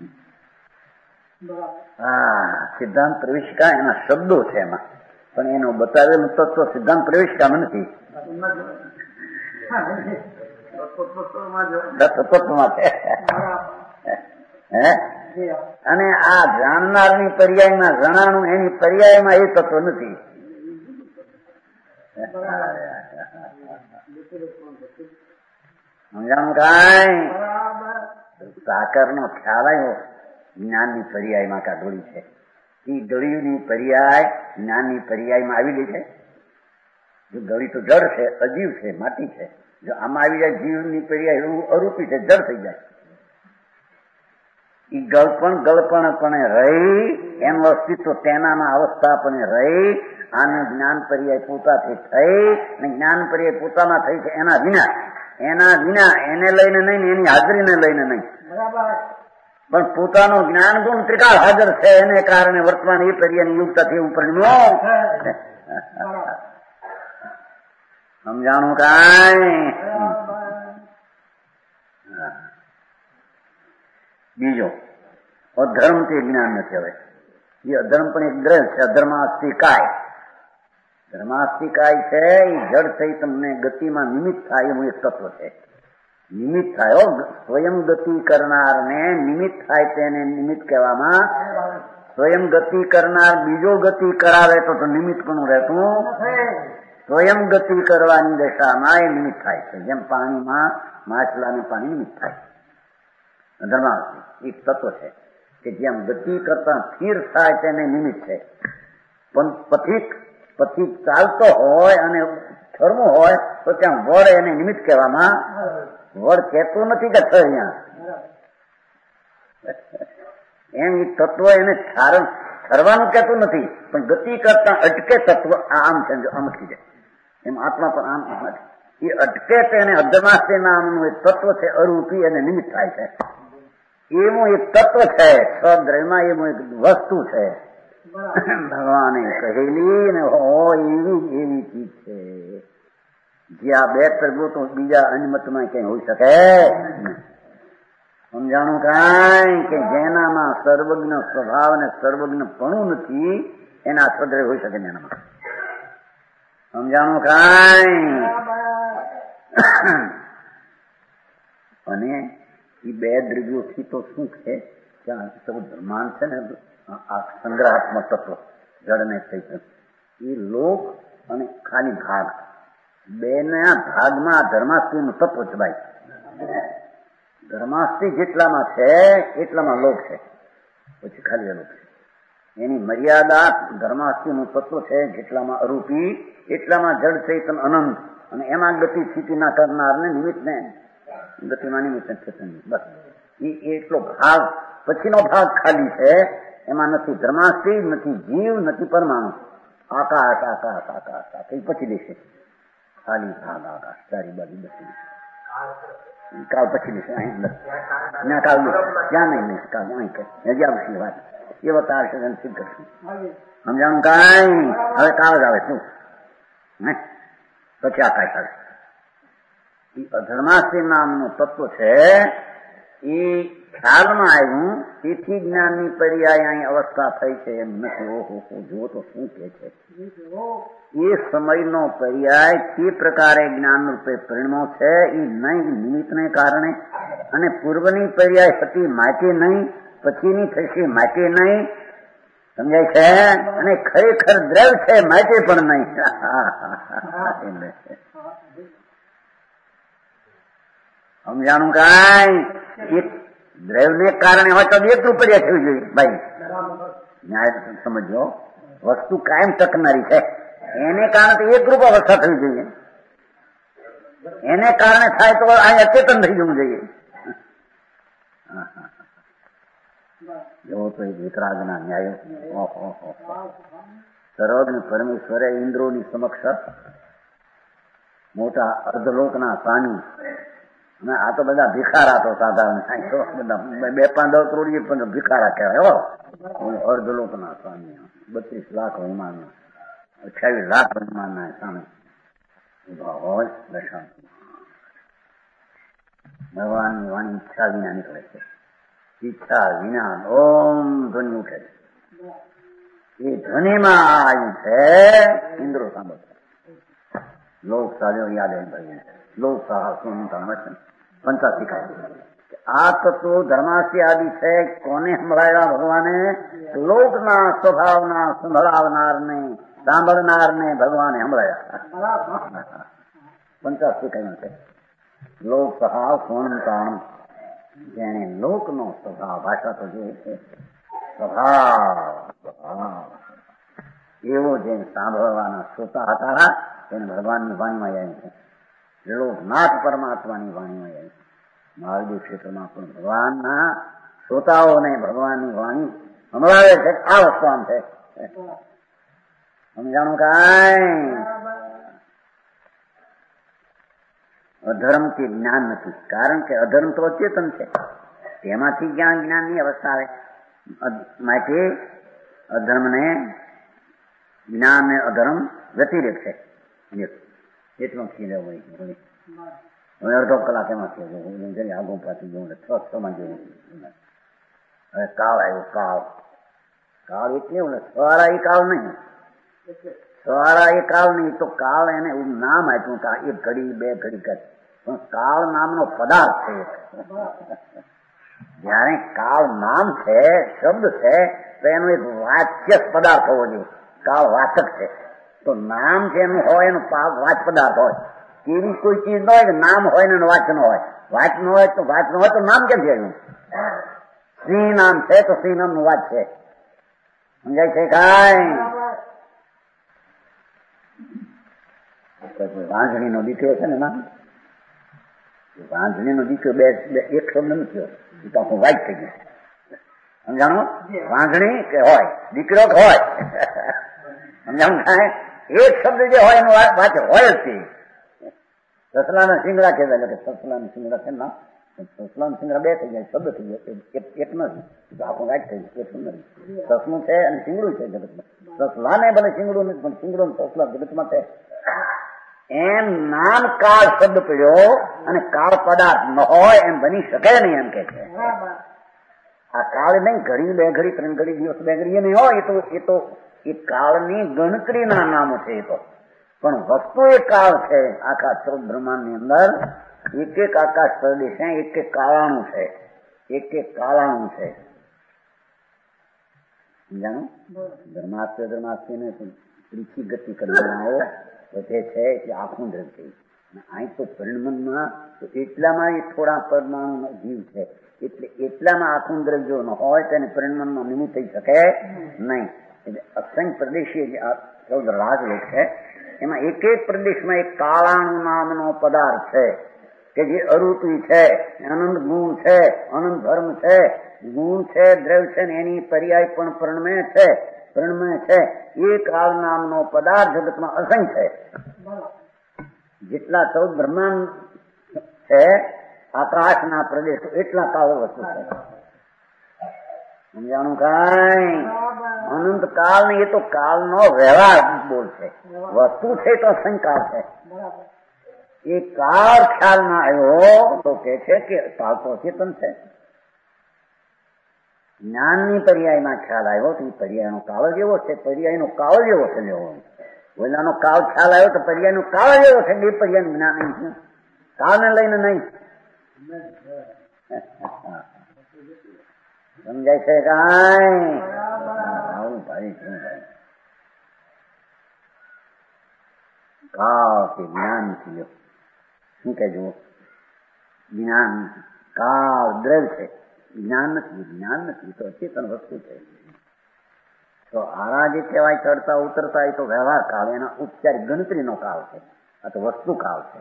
હા સિદ્ધાંત પ્રવેશિકા એના શબ્દો છે એમાં પણ એનો બતાવેલું તત્વ સિદ્ધાંત પ્રવેશિકામાં નથી તત્વમાં છે હે અને આ જાણનારની પર્યાયમાં જણાનું એની પર્યાયમાં એ તત્વ નથી. સમજાણું કાંઈ સાકર નો ખ્યાલ આવ્યો જ્ઞાનની પર્યાયમાં કા ડોળી છે એ ડોળીની પર્યાય જ્ઞાનની પર્યાયમાં આવી ગઈ છે. જો ડોળી તો જળ છે અજીવ છે માટી છે જો આમાં આવી જાય જીવની પર્યાય એવું અરૂપી છે જળ થઈ જાય. એ ગળપણ ગળપણપણે રહી એનું અસ્તિત્વ તેનામાં અવસ્થા પણ રહી આને જ્ઞાન પર્યાય પોતાથી થઈ અને જ્ઞાન પર્યાય પોતામાં થઈ છે એના વિના એના વિના એને લઈને નહીં એની હાજરીને લઈને નહીં પણ પોતાનું જ્ઞાન ગુણ ત્રિકાળ હાજર છે એને કારણે વર્તમાન એ પર્યાયની યુક્તથી હું પરિણ્યો. સમજાણું કાંઈ? બીજો અધર્મ તે જ્ઞાન નથી. હવે એ અધર્મ પણ એક દ્રવ્ય છે. અધર્માસ્તિકાય ધર્માસ્તિકાય છે એ જડ થઈ તમને ગતિમાં નિમિત્ત થાય એવું એક તત્વ છે. નિમિત્ત થાય સ્વયં ગતિ કરનારને નિમિત્ત થાય તેને નિમિત્ત કહેવામાં. સ્વયં ગતિ કરનાર બીજો ગતિ કરાવે તો તો નિમિત્ત પણ રહેતું સ્વયં ગતિ કરવાની દશામાં એ નિમિત્ત થાય છે. જેમ પાણીમાં માછલાને પાણી નિમિત્ત થાય. ધર્માસ્તિ એક તત્વ છે કે જેમ ગતિ કરતા સ્થિર થાય તેને નિમિત્ત છે. પણ પથિક પથિક ચાલતો હોય અને ફરવું હોય તો ત્યાં વડ એને નિમિત્ત કહેવામાં. વડ કહેતું નથી કે અહીંયા એમ એ તત્વ એને ઠરવાનું કહેતું નથી પણ ગતિ કરતા અટકે તત્વ આમ છે આમ થઈ જાય એમ આત્મા પણ આમ એ અટકે તેને અધમાસ્તી નામનું એક તત્વ છે અરૂપી અને નિમિત્ત થાય છે. એવું એક તત્વ છે સ્વદ્રવ્યમાં એવું એક વસ્તુ છે ભગવાને કહેલી ને હોય એવી એવી ચીજ છે જે આ બે તત્વો તો બીજા અનિમતમાં ક્યાંય હોઈ શકે. સમજાણું કાંઈ કે જેનામાં સર્વજ્ઞ સ્વભાવ ને સર્વજ્ઞ પણ નથી એના સ્વદ્રવ્ય હોઈ શકે એનામાં. સમજાણું કાંઈ? અને એ બે દ્રવ્યોથી તો શું છે કે ધર્માંત છે ને આ સંગ્રહાત્મક તત્વ જળ ને ચૈતન્ય એ લોક અને ખાલી ભાગ બેના ભાગમાં ધર્માસ્તીનું તત્વ છે ભાઈ. ધર્માસ્તી જેટલામાં છે એટલામાં લોક છે પછી ખાલી અલોક છે. એની મર્યાદા ધર્માસ્તીનું તત્વ છે જેટલામાં અરૂપી એટલામાં જળ ચૈતન અનંત અને એમાં ગતિ સ્થિતિ ના કરનારને નિમિત્તને ગતિમાં નિમિત્ત બસ એ એટલો ભાગ પછીનો ભાગ ખાલી છે એમાં નથી ધર્માસ્તી નથી જીવ નથી પરમાણુ. આકાશ આકાશ આકાશ આકાશ એ પછી દેશે ખાલી ભાગ આકાશ ચારી બાજુ બસી કાલ પછી દેશે ના કાલ ક્યાં નહીં નહીં કાલ અહીં કે હજી આવશે વાત એ બતાવશે સિદ્ધ કરશું. સમજાણું કાંઈ? હવે કાલ જ આવે શું હે પછી આકાશ આવે. એ અધર્માસ્તી નામનું તત્વ છે એ ખ્યાલમાં આવ્યું તેથી જ્ઞાનની પર્યાય અહીં અવસ્થા થઈ છે એમ નથી. ઓહો જુઓ તો શું કે છે એ સમયનો પર્યાય તે પ્રકારે જ્ઞાન રૂપે પરિણમો છે એ નહીં નિમિત્તને કારણે અને પૂર્વની પર્યાય હતી માટે નહીં પછીની થશે માટે નહીં. સમજાય છે? અને ખરેખર દ્રવ્ય છે માટે પણ નહીં. સમજાણું કાંઈ? દ્રવ્યને કારણે હોય તો એકલું પર્યાય થયું જોઈએ ભાઈ. ન્યાય સમજો વસ્તુ કાયમ ટકનારી છે. એને કારણે તો એકરૂપ અવસ્થા થવી જોઈએ. એને કારણે થાય તો અહીં અચેતન થઈ જવું જોઈએ. એવો તો એક વિતરાગના ન્યાય. સર્વજ્ઞ પરમેશ્વરે ઇન્દ્રોની સમક્ષ મોટા અર્ધલોકના સ્વામી, અને આ તો બધા ભિખારા તો સાધારણ બધા બે પાંચ દસ કરોડ પણ ભિખારા કહેવાય. અર્ધલોકના સ્વામી બત્રીસ લાખ વિમાન, અઠ્યાવીસ લાખ વિમાનના સામે ઉભા હોય દર્શન. ભગવાનની વાણી ઈચ્છા વિના નીકળે છે. ઈચ્છા વિના ઓમ ધ્વનિ ઉઠે છે. એ ધ્વનિમાં આવ્યું છે ઇન્દ્રો સાંભળે. લોક સાજો યાદ આવી લોક સાહસ પંચાસી કા આ તત્વો ધર્માસી આદિ છે. કોને સંભળાવ્યા ભગવાને? લોકના સ્વભાવના સંભળાવનારને, સાંભળનારને ભગવાને સંભળાવ્યા. પંચાસી કહ્યું છે લોક સહાવ સોનમ તાણમ. જેને લોકનો સ્વભાવ, ભાષા તો જે છે સ્વભાવ સ્વભાવ એવો જે સાંભળવાના શ્રોતા હતા તેને ભગવાનની વાણીમાં આવી છે. લોકનાથ પરમાત્માની વાણીમાં આવી છે. મહાદેવ ક્ષેત્રમાં પણ ભગવાનના શ્રોતાઓને ભગવાનની વાણી સંભળાવે છે. આ વસ્તુ આમ છે. સમજાણું કાંઈ? અધર્મ કે જ્ઞાન નથી. કારણ કે અધર્મ તો અચેતન છે, તેમાંથી જ્ઞાન જ્ઞાનની અવસ્થા આવે. માટે અધર્મને જ્ઞાન ને અધર્મ વ્યતિરેક છે. એટલો ખીલે હોય. હવે અડધો કલાક એમાં થયો આગો પાછી જવું છ છ માં જેવું. હવે કાળ આવ્યો. કાળ કાળ એટલે એવું ને સવારા એ કાળ નહીં. સવારા એ કાળ નહીં તો કાળ એને એવું નામ આપ્યું કે એક ઘડી બે ઘડી કરી. પણ કાળ નામનો પદાર્થ છે. જયારે કાળ નામ છે, શબ્દ છે, તો એનો એક વાચ્ય પદાર્થ હોવો જોઈએ. કાળ વાચક છે તો નામ છે એનું હોય, એનું વાચ પદાર્થ હોય. એવી કોઈ ચીજ ન હોય કે નામ હોય ને વાચ ન હોય. વાચ ન હોય તો વાચ ન હોય તો નામ કેમ છે? શ્રી નામ છે તો શ્રી નામ નું વાચ છે. સમજાય છે કાંઈ? વાંઝણી નો દીકરો છે ને, નામ વાંઝણી નો દીકરો બે એક શબ્દ નથી, તો આખું વાઇટ થઈ ગયું. સમજાણો? વાંઝણી કે હોય, દીકરો કે હોય, સમજાણું કાંઈ? એક શબ્દ જે હોય એનું વાત હોય જ તે. સસલાના સિંગડા કહેવાય કે સસલાના સિંગડા છે ના, સસલાના સિંગડા બે થઈ જાય, શબ્દ થઈ જાય, એક નથી, તો આખું વાઇટ થઈ ગયું. એક નથી. સસલું છે અને સિંગડું છે જગતમાં. સસલા ને ભલે સિંગડું નથી, પણ સિંગડું સસલા જગતમાં છે. એમ નામ કાળ શબ્દ પડ્યો અને કાળ પદાર્થ ન હોય એમ બની શકે નહીં, એમ કે છે. આ કાળ નહીં, ઘડી બે ઘડી ત્રણ ઘડી દિવસ બે ઘડી નહીં હોય. એ તો એ તો એ કાળની ગણતરીના નામો છે. એ તો પણ વસ્તુ એ કાળ છે. આખા ચૌદ બ્રહ્માંડ ની અંદર એક એક આકાશ પ્રદેશ છે, એક એક કાળાણું છે, એક એક કાળાણું છે. સમજાણું? ધર્માસ્ત્ર ધર્માસ્ત્ર ને ત્રીજી ગતિ કરવાના વધે છે એટલે આખું દ્રવ થઈ. અહીં તો પરિણમનમાં તો એટલામાં એ થોડા પરમાણુ જીવ છે, એટલે એટલામાં આખું દ્રવ જો ન હોય તેને પરિણમનમાં નિમિત્ત થઈ શકે નહીં. એટલે અસંખ્ય પ્રદેશી જે આ ચૌદ રાજલોક છે એમાં એક એક પ્રદેશમાં એક કાળાણુ નામનો પદાર્થ છે કે જે અરૂપી છે, અનંત ગુણ છે, અનંત ધર્મ છે, ગુણ છે, દ્રવ છે ને એની પર્યાય પણ પરણમે છે, પરણમે છે. એ કાળ નામનો પદાર્થ જગતમાં અસંખ્ય છે. જેટલા ચૌદ બ્રહ્માંડ છે, આકાશના પ્રદેશો એટલા કાળો વસ્તુ છે. સમજાણું કાંઈ? અનંત કાળ ને એ તો કાળનો વ્યવહાર બોલ છે. વસ્તુ છે તો અસંખ્ય છે. એ કાળ ખ્યાલ ના આવ્યો તો કે છે કે કાળ તો અચેતન છે. જ્ઞાનની પર્યાયમાં ખ્યાલ આવ્યો તો એ પર્યાયનો કાળ જ એવો છે, પર્યાયનો કાળ જ એવો છે. લેવો ઓલાનો કાળ ખ્યાલ આવ્યો તો પર્યાયનો કાળ જ એવો છે. બે પર્યાય જ્ઞાન નહીં છે, કાળને લઈને નહીં. સમજાય છે કાંઈ? આવું ભાઈ શું ભાઈ? કાળ કે જ્ઞાન થયો શું કે જુઓ? જ્ઞાન કાળ દ્રવ છે, જ્ઞાન નથી. જ્ઞાન નથી તો અચેતન વસ્તુ છે. તો આરા જે કહેવાય ચડતા ઉતરતા એ તો વ્યવહાર કાળ, એના ઉપચારિક ગણતરીનો કાળ છે, આ તો વસ્તુ કાળ છે.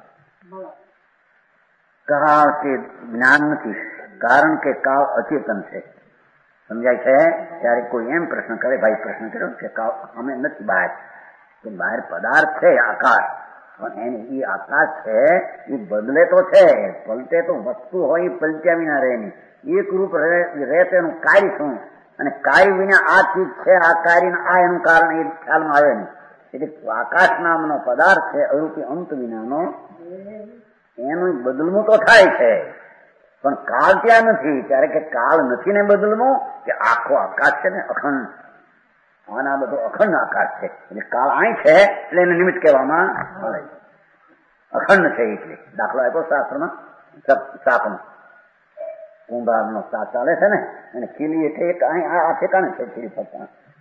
કાળ કે જ્ઞાન નથી, કારણ કે કાળ અચેતન છે. સમજાય છે? ત્યારે કોઈ એમ પ્રશ્ન કરે, ભાઈ પ્રશ્ન કર્યો કે કાળ અમે નથી બહાર, તો બહાર પદાર્થ છે આકાશ, પણ એને એ આકાશ છે એ બદલે તો છે, પલટે તો વસ્તુ હોય એ પલટ્યા વિના રહે નહીં. એક રૂપ રહે તેનું કાર્ય શું, અને કાર્ય વિના આ ચીજ છે, આ કાર્ય આ એનું કારણ એ ખ્યાલમાં આવે નહીં. એટલે આકાશ નામનો પદાર્થ છે અરૂપી અંત વિનાનો, એનું બદલવું તો થાય છે, પણ કાળ ત્યાં નથી. ત્યારે કે કાળ નથી ને બદલવું, કે આખો આકાશ છે ને અખંડ, આના બધો અખંડ આકાશ છે, એટલે કાળ અહીં છે એટલે એને નિમિત્ત કહેવામાં આવે. અખંડ છે એટલે દાખલો આપ્યો શાસ્ત્રમાં, સાપનો કુંભારનો સાપ ચાલે છે ને, અને ખીલી એટલે એક અહીં આ ઠેકાણે છે, ખીલી ફક્ત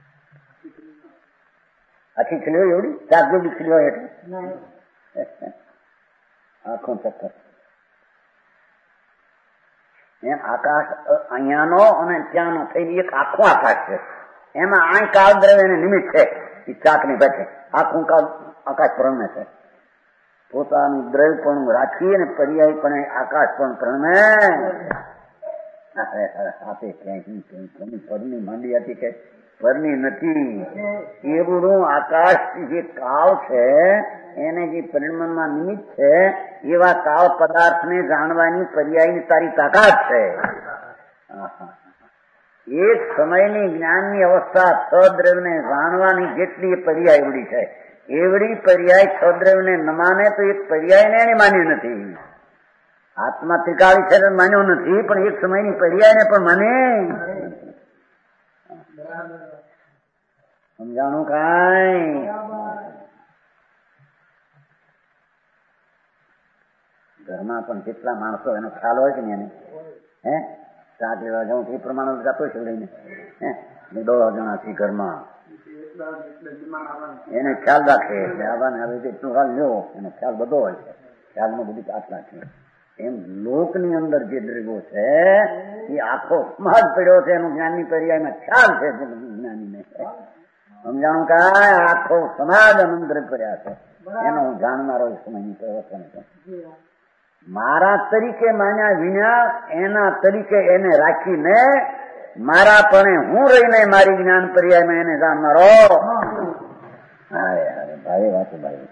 આખી ખીલીઓ એવડી ચાર જેવી ખીલીઓ એટલે આખું ચક્કર. એમ આકાશ અહીંયાનો અને ત્યાંનો થઈને એક આખું આકાશ છે. એમાં આ કાળ દ્રવ્ય એને નિમિત્ત છે, એ ચાકની પછી આખું કાળ આકાશ પ્રણમે છે. પોતાનું દ્રવ્ય પણ રાખી અને પર્યાય પણ આકાશ પણ પ્રણમે. આપે ક્યાંય પરની માંડી હતી કે પરની નથી, એવું આકાશ જે કાળ છે એને જે પરિણમમાં નિમિત્ત છે, એવા કાળ પદાર્થને જાણવાની પર્યાયની તારી તાકાત છે. એક સમયની જ્ઞાનની અવસ્થા સદ્રવ્યને જાણવાની જેટલી પર્યાય એવડી છે, એવડી પર્યાય સદ્રવ્યને ન માને તો એક પર્યાયને એને માન્યું નથી. આત્મા ત્રિકાળી છે માન્યો નથી, પણ એક સમયની પર્યાયને પણ માને. સમજાણું કાંઈ? ઘરમાં પણ જેટલા માણસો એનો ખ્યાલ હોય છે ને એને, હે શાક લેવા જાઉં એ પ્રમાણે જતો છે લઈને, હે દોઢ જણા છે ઘરમાં, એને ખ્યાલ રાખે એટલે આવાને આવે એટલું હાલ લ્યો, એનો ખ્યાલ બધો હોય છે, ખ્યાલમાં બધી આટલા છે. એમ લોકની અંદર જે દ્રવ્યો છે એ આખો સમાજ પડ્યો છે, એનું જ્ઞાનની પર્યાયમાં ખ્યાલ છે જ્ઞાનીને. સમજાણું કાંઈ? આખો સમાજ અનંત કર્યા છે, એનો હું જાણનારો સમયની પ્રવર્તન છે. મારા તરીકે માન્યા વિના એના તરીકે એને રાખીને મારા પણ હું રહીને મારી જ્ઞાન પર્યાયમાં એને જાણનારો. અરે અરે ભાઈ વાત ભાઈ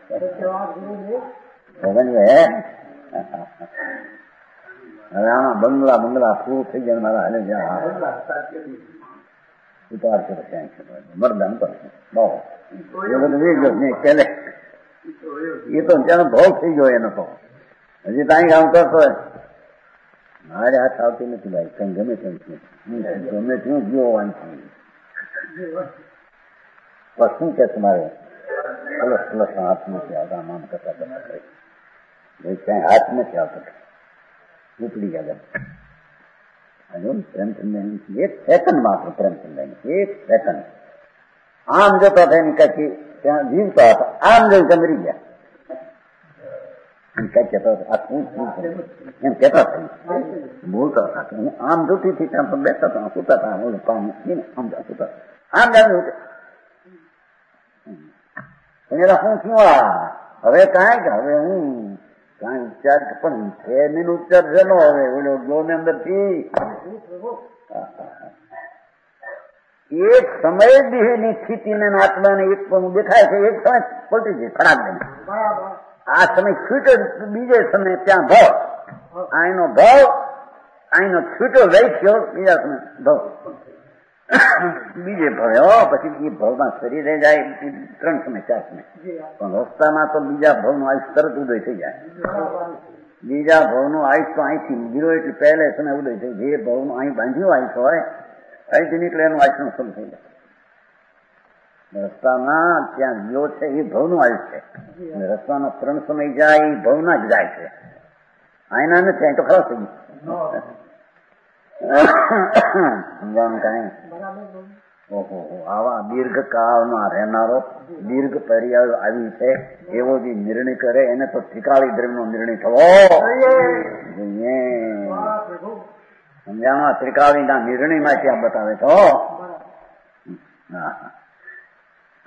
હવે આમાં બંગલા બંગલા ફૂલ થઈ જાય મારા હાલે જ્યાં ઉતાર છે મરદાન પર બહુ એ બધું વેચજો નહીં પેલે એ તો ત્યાંનો ભાવ થઈ ગયો એનો તો હજી ત્યાં કામ કરતો મારે હાથ આવતી નથી ભાઈ, કઈ ગમે તેમ ગમે તેવું જોવાનું બસ શું કે તમારે પ્લસ પ્લસ હાથ નથી આવતા, આમ કરતા કરતા ભાઈ ક્યાંય હાથ નથી આવતો, ઉપડી ગયા હજુ પ્રેમચંદ એક સેકન્ડ માત્ર પ્રેમચંદ એક સેકન્ડ આમ જતો હતા એની કઈ ત્યાં જીવતા હતા, આમ જઈ ચમરી ગયા કઈ કહેતો આ શું એમ કહેતા હતા, બોલતા હતા હું આમ જોતી હતી ત્યાં પણ બેસતા હતા, સુતા હતા ઓલું કામ આમ સુતા આમ જાણ્યું શું થયું આ હવે કાંઈ કે હવે હું કાંઈ ઉપચાર પણ છે મીન ઉપચાર છે નો હવે ઓલો ગોની અંદર થી એક સમય દેહની સ્થિતિને આત્માને એક પણ દેખાય છે, એક સમય પલટી છે ખરાબ નહીં. આ સમય છૂટો બીજે સમય ત્યાં ભાવ, અહીંનો ભાવ અહીંનો છૂટો લઈ થયો બીજા સમય ભાવ બીજે ભવ્યો, પછી એ ભવમાં શરીરે જાય ત્રણ સમય ચાર સમય, પણ રસ્તામાં તો બીજા ભવનું આયુષ તરત ઉદય થઈ જાય. બીજા ભવનું આયુષ તો અહીંથી ગીરો એટલે પહેલે સમય ઉદય થઈ, જે ભવનું અહીં બાંધ્યું આયુષ હોય અહીંથી નીકળે એનું આયુષનું શરૂ થઈ જાય. રસ્તામાં ત્યાં ગયો છે એ ભવનું આયુષ છે, રસ્તામાં ત્રણ સમય જાય એ ભવના જ જાય છે, અહીંના નથી, અહીં તો ખરાબ થઈ ગયું. સમજાવાનું કાંઈ? ઓહો આવા દીર્ઘ કાળમાં રહેનારો દીર્ઘ પર્યાય આવી છે એવો જે નિર્ણય કરે એને તો ત્રિકાળી દ્રવ્યનો નિર્ણય થવો જોઈએ. સમજાવવા ત્રિકાળીના નિર્ણયમાં ત્યાં બતાવે તો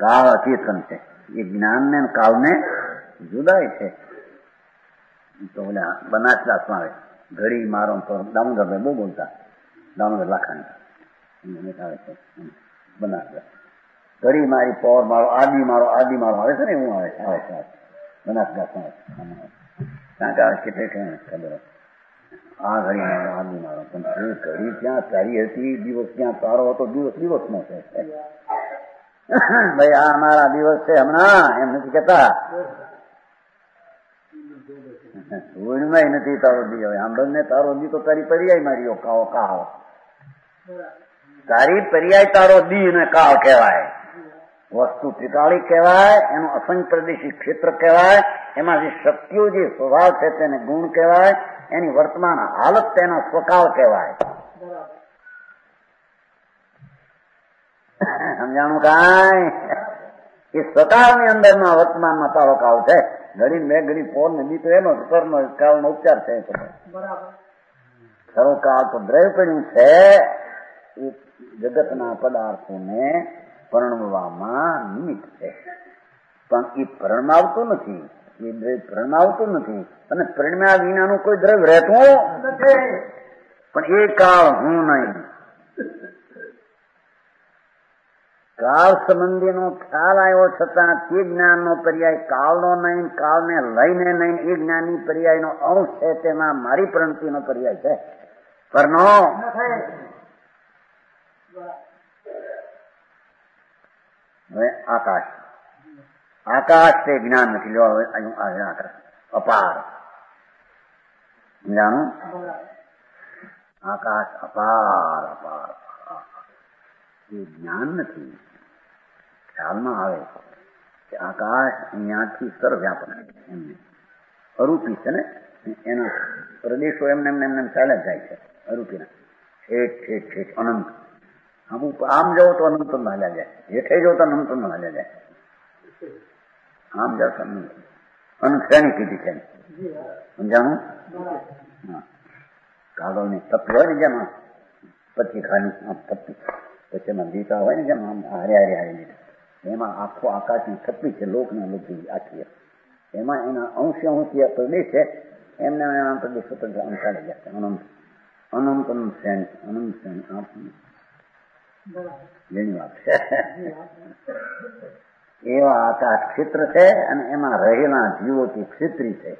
કાળ અચેતન છે. એ જ્ઞાન ને કાળ ને જુદાય છે. તો ઓલા બનાસદાસમાં આવે ઘડી મારો તો દામોદરભાઈ બહુ બોલતા, દામોદર લાખાણી આવે છે બનાસદાસ. ઘડી મારી પોર મારો આદિ મારો આદિ મારો આવે છે ને એવું આવે છે આવે છે બનાસદાસમાં કારણ કે આવે કેટલે ખબર આ ઘડી મારો આદિ મારો પણ એ ઘડી ક્યાં તારી હતી, દિવસ ક્યાં તારો હતો, દિવસ દિવસ નો છે. ભાઈ આ અમારા દિવસ છે હમણાં એમ નથી કેતા, ધૂળમાં નથી તારો દી. હવે આંબલ ને તારો દી તો તારી પર્યાય મારી કાવો કાવ, તારી પર્યાય તારો દી ને કાળ કહેવાય. વસ્તુ ત્રિકાળી કહેવાય, એનું અસંગ પ્રદેશી ક્ષેત્ર કહેવાય, એમાં જે શક્તિઓ જે સ્વભાવ છે તેને ગુણ કહેવાય, એની વર્તમાન હાલત તેનો સ્વકાળ કહેવાય. સમજાણું કાંઈ? એ સ્વકાળની અંદરમાં વર્તમાનમાં તારો કાળ છે. ઘડી બે ઘડી ફોન ને બી તો એનો કર્મ કાળનો ઉપચાર છે. ખરો કાળ તો દ્રવ્ય પડ્યું છે એ જગતના પદાર્થોને પરણવામાં નિમિત્ત છે, પણ એ પરણમાવતું નથી. એ દ્રવ્ય પરણમાવતું નથી અને પરિણમ્યા વિનાનું કોઈ દ્રવ્ય રહેતું નથી. પણ એ કાળ હું નહીં. કાળ સંબંધીનો ખ્યાલ આવ્યો છતાં તે જ્ઞાનનો પર્યાય કાળનો નહીં, કાળને લઈને નહીં. એ જ્ઞાનની પર્યાયનો અંશ છે, તેમાં મારી પ્રણતિનો પર્યાય છે. પરનો હવે આકાશ, આકાશ તે જ્ઞાન નથી. લો અપાર જાણું, આકાશ અપાર અપાર એ જ્ઞાન નથી. ખ્યાલમાં આવે કે આકાશ અહીંયાથી સર્વવ્યાપક એમને અરૂપી છે ને, એના પ્રદેશો એમને એમને એમને ચાલે જાય છે અરૂપીના ઠેઠ ઠેઠ ઠેઠ અનંત. અમુક આમ જાઓ તો અનંત માં હાલ્યા જાય, હેઠે જાઓ તો અનંત માં હાલ્યા જાય. આમ જાઓ તો અનંત અનંત શ્રેણી કીધી છે સમજાણું. હા, કાગળની તત્વ હોય ને જેમાં પચી ખાની તત્વી પછી એમાં ગીતા હોય ને જેમ આમ હારે હારે હારી લીધા, એમાં આખો આકાશની થપ્પી છે લોકના લોકી આખી. એમાં એના અંશ અંશી પ્રદેશ છે, એમને એના પ્રદેશ સ્વતંત્ર આમ ચાલી જશે. અનંત અનંત અનંત શ્રેણી અનંત શ્રેણી આપ જેની વાત છે. એવા આકાશ ક્ષેત્ર છે અને એમાં રહેલા જીવોથી ક્ષેત્રી છે.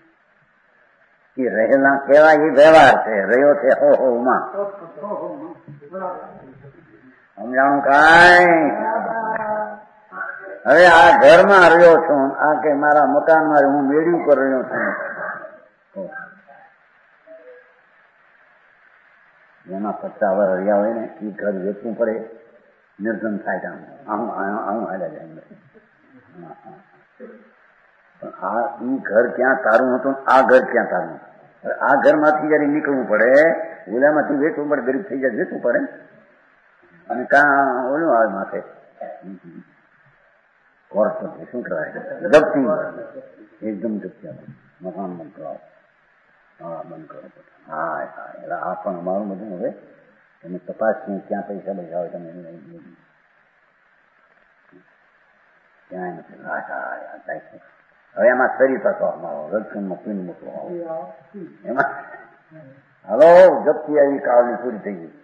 એ રહેલા કેવાય એ વ્યવહાર છે, રહ્યો છે હો હો માં. સમજાણું કાંઈ? હવે આ ઘરમાં રહ્યો છું, આ કે મારા મકાનમાં હું મેળી ઉપર રહ્યો છું, એમાં પચાસ વર્ષ રહ્યા હોય ને એ ઘર વેચવું પડે, નિર્ધન થાય. આમ આવું હાલ્યા જાય. પણ આ ઈ ઘર ક્યાં તારું હતું, આ ઘર ક્યાં તારું? આ ઘરમાંથી જયારે નીકળવું પડે, ઓલામાંથી વેચવું પડે, ગરીબ થઈ જાય વેચવું પડે, અને કાં ઓલું આવે માથે કોર્ટ શું કહેવાય જપ્તી, એકદમ જપ્તી આવે, મકાન બંધ કરો, હા બંધ કરો. હા હા એટલે આ પણ અમારું બધું હવે તમે તપાસ ક્યાં પૈસા પૈસા હોય તમે ક્યાંય નથી. હા હા થાય. હવે એમાં સરી તકો અમારો રક્ષણમાં પીન મૂકવો એમાં હલો જપ્તી આવી કાળની પૂરી થઈ ગઈ.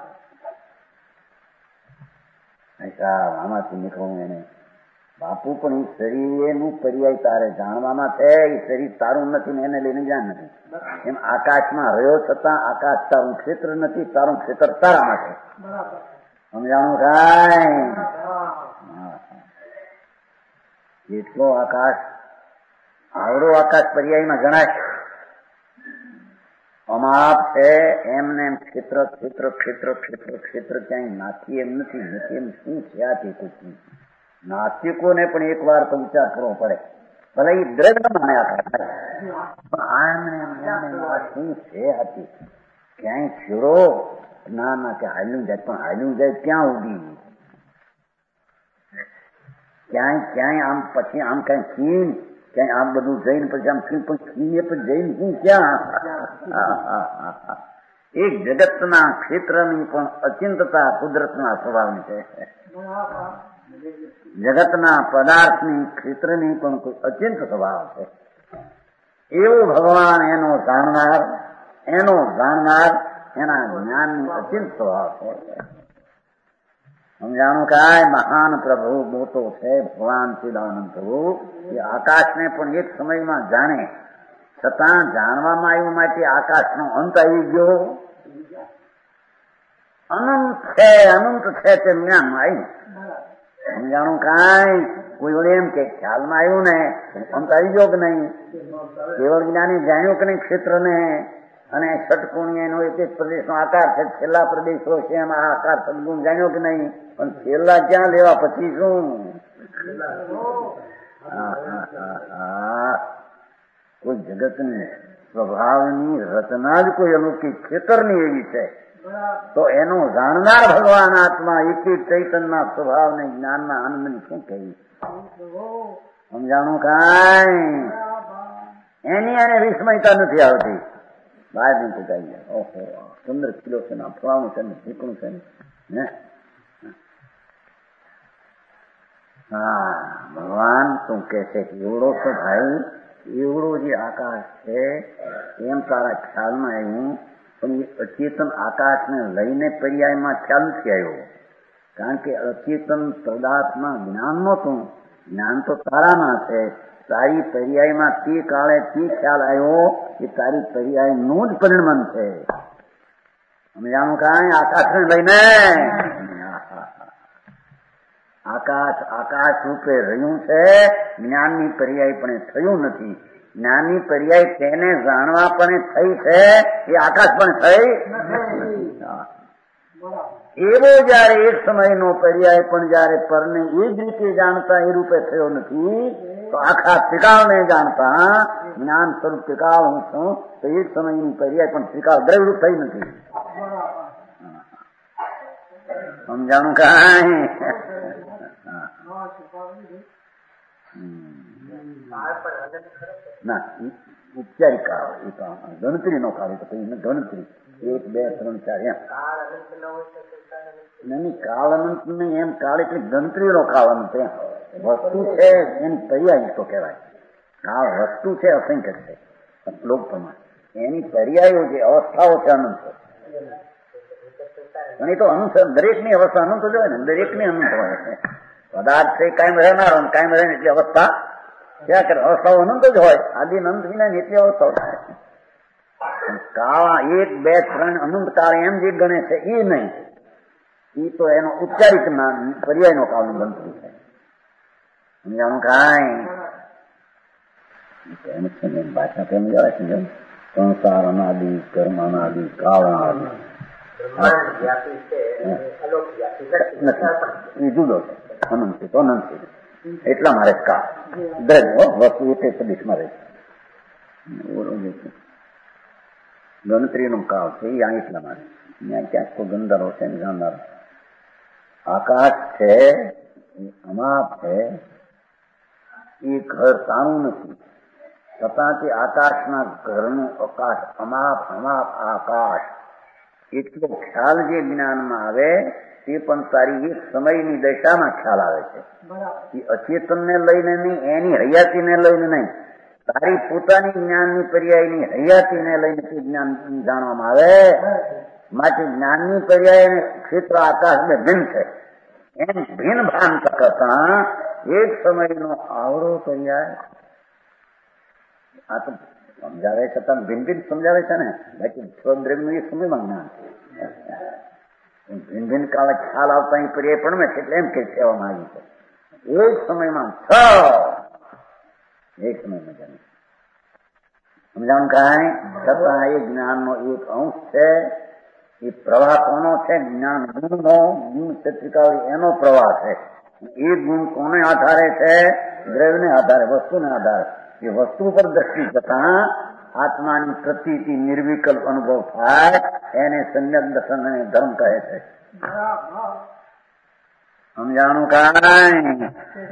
આમાંથી નીકળવું એને બાપુ પણ એ શરીરનું પર્યાય તારે જાણવામાં છે. એ શરીર તારું નથી ને એને લઈને જ્ઞાન નથી. એમ આકાશમાં રહ્યો છતાં આકાશ તારું ક્ષેત્ર નથી, તારું ક્ષેત્ર તારામાં છે. સમજાણું કાંઈ? જેટલો આકાશ આવડો આકાશ પર્યાયમાં ગણાય અમાપ છે એમને એમ ક્ષેત્ર ક્ષેત્ર ક્ષેત્ર ક્ષેત્ર ક્ષેત્ર ક્યાંય નાથી એમ નથી. નથી એમ શું છે આ તે કોઈ નાસ્તિકોને પણ એક વાર તો વિચાર કરવો પડે. ભલે એ દ્રવ્ય માન્યા શું છે હતી ક્યાંય છેડો ના ના કે હાલ્યું જાય, પણ હાલ્યું જાય ક્યાં ઉડી? ક્યાંય ક્યાંય આમ પછી આમ કઈ ખીન ક્યાંય આમ બધું જઈને પછી આમ ખીન પણ ખીને પણ જઈને હું ક્યાં? એક જગતના ક્ષેત્રની પણ અચિંતતા કુદરતના સ્વભાવની છે. જગતના પદાર્થની ક્ષેત્રની પણ કોઈ અચિંત સ્વભાવ છે. એવું ભગવાન એનો જાણનાર એનો જાણનાર એના જ્ઞાનની અચિંત સ્વભાવ છે. સમજાણું કાય મહાન પ્રભુ મોટો છે ભગવાન ચિદાનંદ પ્રભુ એ આકાશને પણ એક સમયમાં જાણે, છતાં જાણવામાં આવ્યું માટે આકાશનો અંત આવી ગયો. અનંત છે અનંત છે તે જ્ઞાનમાં આવ્યું. સમજાણું કાંઈ કોઈ વડે એમ કે ખ્યાલમાં આવ્યું ને અંત આવી ગયો કે નહીં? કેવળ જ્ઞાની જાણ્યું કે નહીં ક્ષેત્રને? અને ષટકોણીય એનો એક એક પ્રદેશનો આકાર છે, છેલ્લા પ્રદેશો છે એમાં આકાર સદગુણ જાણ્યો કે નહીં? પણ છેલ્લા ક્યાં લેવા પછી શું? કોઈ જગતની સ્વભાવની રચના જ કોઈ અલૌકિક ક્ષેત્રની એવી છે તો એનો જાણનાર ભગવાન આત્મા એક એક ચૈતનના સ્વભાવને જ્ઞાનના આનંદની શું કહી? સમજાણું કાંઈ એની એને વિસ્મયતા નથી આવતી. બહાર ની ચુકાઈ જાય ઓહો પંદર કિલો છે ને ફળાણું છે ને ઠીકણું છે ને. હા ભગવાન શું કે છે કે એવડો તો ભાઈ એવડો જે આકાશ છે એમ તારા ખ્યાલમાં આવ્યું, પણ એ અચેતન આકાશને લઈને પર્યાયમાં ખ્યાલ નથી આવ્યો. કારણ કે અચેતન પદાર્થમાં જ્ઞાન નહોતું, જ્ઞાન તો તારામાં છે. તારી પર્યાયમાં તે કાળે તે ખ્યાલ આવ્યો કે તારી પર્યાયનું જ પરિણમન છે. સમજાણું કાંઈ? આકાશને લઈને આકાશ આકાશ રૂપે રહ્યું છે, જ્ઞાનની પર્યાય પણ થયું નથી. જ્ઞાનની પર્યાય તેને જાણવા પણ થઈ છે, એ આકાશ પણ થઈ. એવો જયારે એક સમયનો પર્યાય પણ જયારે પરને એ જ રીતે જાણતા એ રૂપે થયો નથી, તો આખા ત્રિકાળને જાણતા જ્ઞાન સ્વરૂપ ત્રિકાળ હું છું તો એક સમયની પર્યાય પણ ત્રિકાળ દ્રવ્યરૂપ થઈ નથી. સમજાણું કાંઈ? ના ઉપચારિક કાળ એ તો ગણતરી નો કાળ, તો કઈ ગણતરી એક બે ત્રણ ચાર એમ નહીં. કાળ અનંત નહીં એમ કાળ એટલે ગણતરીનો કાળ અનંત. એમ વસ્તુ છે એની પર્યાય તો કહેવાય. કાળ વસ્તુ છે અસંખ્ય છે લોક પ્રમાણે, એની પર્યાયો જે અવસ્થાઓ છે અનંત. અને તો અનંત દરેકની અવસ્થા અનંત જ હોય ને, દરેકની અનંત હોય છે. પદાર્થ છે કાયમ રહેનારો કાયમ રહે એટલી અવસ્થા ક્યાં કરે? અવસ્થાઓ અનંત જ હોય. આદિ અનંત વિના એટલી અવસ્થાઓ થાય. કાળા એક બે ત્રણ અનંત કાળ એમ જે ગણે છે એ નહીં, એ તો એનો ઉચ્ચારિત ના પર્યાયનો કાળનું ગણતરી છે. સમજાણું કાંઈ? ભાષા કેમ જવાય છે? સંસાર અનાદિ, કર્મ અનાદિ, કાળ અનાદિ એ જુદો છે. અનંત તો અનંત છે એટલા મારે કાળ દ્રવ્ય વસ્તુ એક પ્રદેશમાં રહે છે. ગણતરીનો કાળ છે એ આ એટલા માટે ત્યાં ક્યાંક તો ગંધારો છે જાણનારો. આકાશ છે અમાપ છે, એ ઘર તાણું નથી, છતાં તે આકાશના ઘરનું આકાશ અમાપ અમાપ આકાશ એટલો ખ્યાલ જે જ્ઞાનમાં આવે તે પણ તારી એક સમયની દશામાં ખ્યાલ આવે છે. એ અચેતનને લઈને નહીં, એની હયાતીને લઈને નહીં, તારી પોતાની જ્ઞાનની પર્યાયની હયાતીને લઈને તે જ્ઞાન જાણવામાં આવે. માટે જ્ઞાનની પર્યાય ક્ષેત્ર આકાશને ભિન્ન છે. એમ ભિન્ન ભાન કરતા એક સમયનો આવડો પર્યાય આ તો સમજાવે છતાં ભિન્ન ભિન્ન સમજાવે છે ને. બાકી સ્વદ્રવ્યનું એક સમયમાં જ્ઞાન ભિન્ન ભિન્ન કાળે ખ્યાલ આવતા એ પર્યાય પણ મેં એટલે એમ કે કહેવામાં આવ્યું છે એક સમયમાં છ એક સમયમાં જાણે. સમજાણું કાંઈ? છતાં એ જ્ઞાનનો એક અંશ છે. એ પ્રવાહ કોનો છે? જ્ઞાન ગુણનો. ગુણ ક્ષેત્રિકાળી એનો પ્રવાહ છે. એ ગુણ કોને આધારે છે? દ્રવ્યને આધારે, વસ્તુને આધારે. એ વસ્તુ પર દ્રષ્ટિ જતા આત્માની પ્રતીતિ નિર્વિકલ્પ અનુભવ થાય એને સમ્યક દર્શન અને ધર્મ કહે છે. સમજાણું કાંઈ?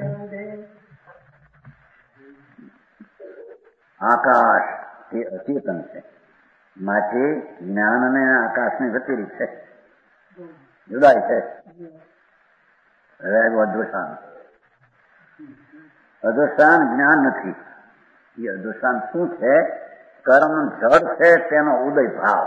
આકાશ એ અચેતન છે, માટે જ્ઞાન અને આકાશને વ્યતિરિક્ત છે, જુદાય છે. રહેલું અદૃષ્ટાન. અદૃષ્ટાન જ્ઞાન નથી. એ અદૃષ્ટાન શું છે? કર્મ જડ છે તેનો ઉદય ભાવ.